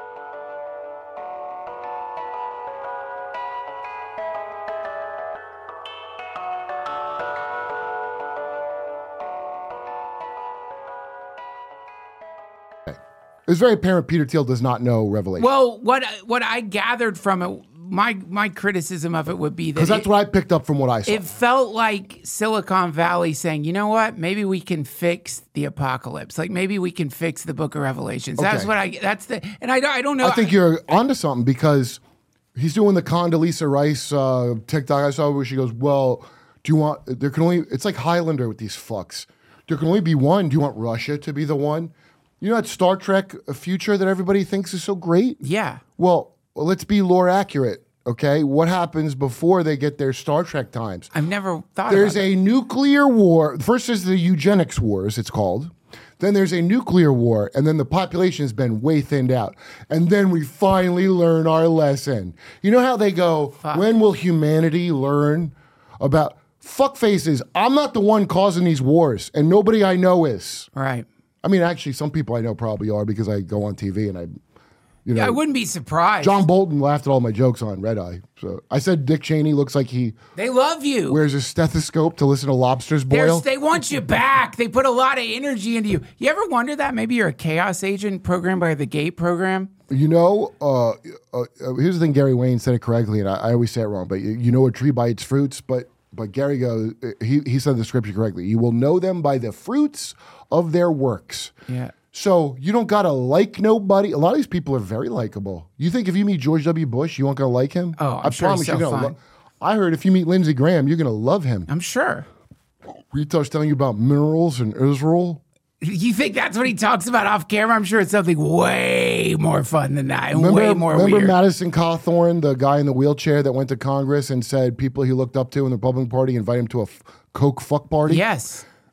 It's very apparent Peter Thiel does not know Revelation. Well, what what I gathered from it, my my criticism of it would be that because that's it, what I picked up from what I saw. It felt like Silicon Valley saying, you know what, maybe we can fix the apocalypse. Like maybe we can fix the Book of Revelations. Okay. That's what I. That's the. And I don't. I don't know. I think you're onto something because he's doing the Condoleezza Rice uh, TikTok I saw where she goes, "Well, do you want? There can only. It's like Highlander with these fucks. There can only be one. Do you want Russia to be the one?" You know that Star Trek future that everybody thinks is so great? Yeah. Well, well, let's be lore accurate, okay? What happens before they get their Star Trek times? I've never thought There's about a that. nuclear war. First is the eugenics wars, it's called. Then there's a nuclear war, and then the population has been way thinned out. And then we finally learn our lesson. You know how they go, Fuck. When will humanity learn about... Fuck faces, I'm not the one causing these wars, and nobody I know is. Right. I mean, actually, some people I know probably are because I go on T V and I, you know. Yeah, I wouldn't be surprised. John Bolton laughed at all my jokes on Red Eye. So I said Dick Cheney looks like he They love you. wears a stethoscope to listen to lobsters They're- boil. They want you back. They put a lot of energy into you. You ever wonder that maybe you're a chaos agent programmed by the GATE program? You know, uh, uh, uh, here's the thing. Gary Wayne said it correctly, and I, I always say it wrong. But you, you know a tree by its fruits. But but Gary goes, he he said the scripture correctly. You will know them by the fruits of their works. Yeah. So you don't gotta like nobody. A lot of these people are very likable. You think if you meet George W. Bush, you aren't gonna like him? Oh, I'm I sure he's promise so you're gonna. fun. Lo- I heard if you meet Lindsey Graham, you're gonna love him. I'm sure. Rito's telling you about minerals in Israel. You think that's what he talks about off camera? I'm sure it's something way more fun than that and Remember, way more remember weird. Madison Cawthorn, the guy in the wheelchair that went to Congress and said people he looked up to in the Republican Party invite him to a f- Coke fuck party? Yes.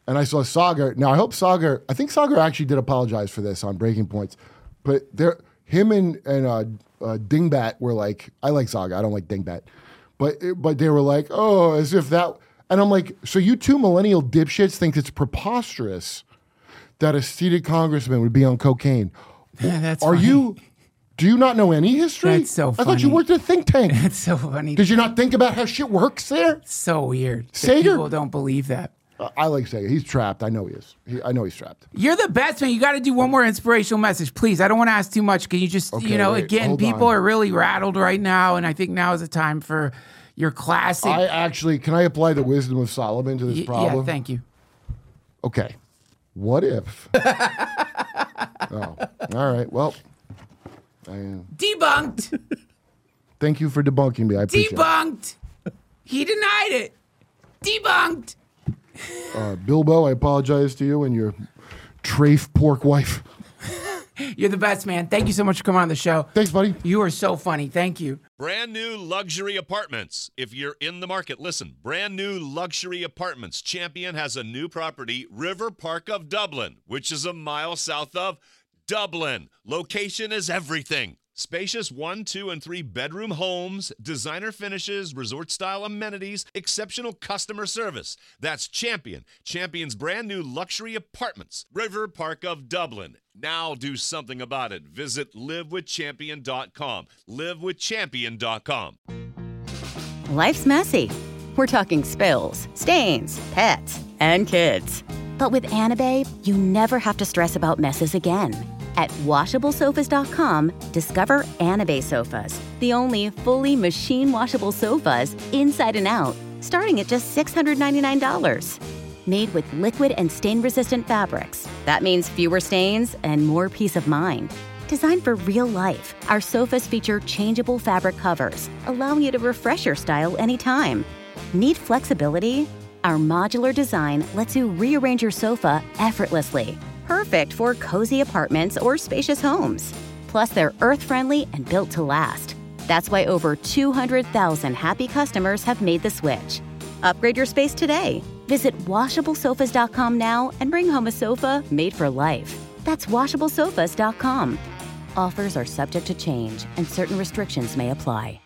and I saw Sagar. Now I hope Sagar. I think Sagar actually did apologize for this on Breaking Points, but there, him and and uh, uh, Dingbat were like, I like Sagar. I don't like Dingbat, but but they were like, oh, as if that. And I'm like, so you two millennial dipshits think it's preposterous that a seated congressman would be on cocaine? That's Are funny. you? Do you not know any history? That's so I thought you funny. worked at a think tank. That's so funny. Did you not think about how shit works there? So weird. that Sager? People don't believe that. Uh, I like Sager. He's trapped. I know he is. He, I know he's trapped. You're the best, man. You got to do one more inspirational message, please. I don't want to ask too much. Can you just, Okay, you know, wait, again, hold people on. are really rattled right now, and I think now is the time for your classic. I actually, can I apply the wisdom of Solomon to this Y- problem? Yeah, thank you. Okay. What if? Oh, all right. Well, I, uh, Debunked. thank you for debunking me. I appreciate Debunked. He denied it. Debunked. it. Uh, Bilbo, I apologize to you and your trafe pork wife. You're the best, man. Thank you so much for coming on the show. Thanks, buddy. You are so funny. Thank you. Brand new luxury apartments. If you're in the market, listen. Brand new luxury apartments. Champion has a new property, River Park of Dublin, which is a mile south of Dublin. Location is everything. Spacious one, two, and three bedroom homes, designer finishes, resort-style amenities, exceptional customer service. That's Champion. Champion's brand new luxury apartments, River Park of Dublin. Now do something about it. Visit live with champion dot com. live with champion dot com. Life's messy. We're talking spills, stains, pets, and kids. But with Anababe, you never have to stress about messes again. At washable sofas dot com, discover Anababe sofas, the only fully machine-washable sofas inside and out, starting at just six hundred ninety-nine dollars. Made with liquid and stain-resistant fabrics. That means fewer stains and more peace of mind. Designed for real life, our sofas feature changeable fabric covers, allowing you to refresh your style anytime. Need flexibility? Our modular design lets you rearrange your sofa effortlessly. Perfect for cozy apartments or spacious homes. Plus, they're earth-friendly and built to last. That's why over two hundred thousand happy customers have made the switch. Upgrade your space today. Visit washable sofas dot com now and bring home a sofa made for life. That's washable sofas dot com. Offers are subject to change and certain restrictions may apply.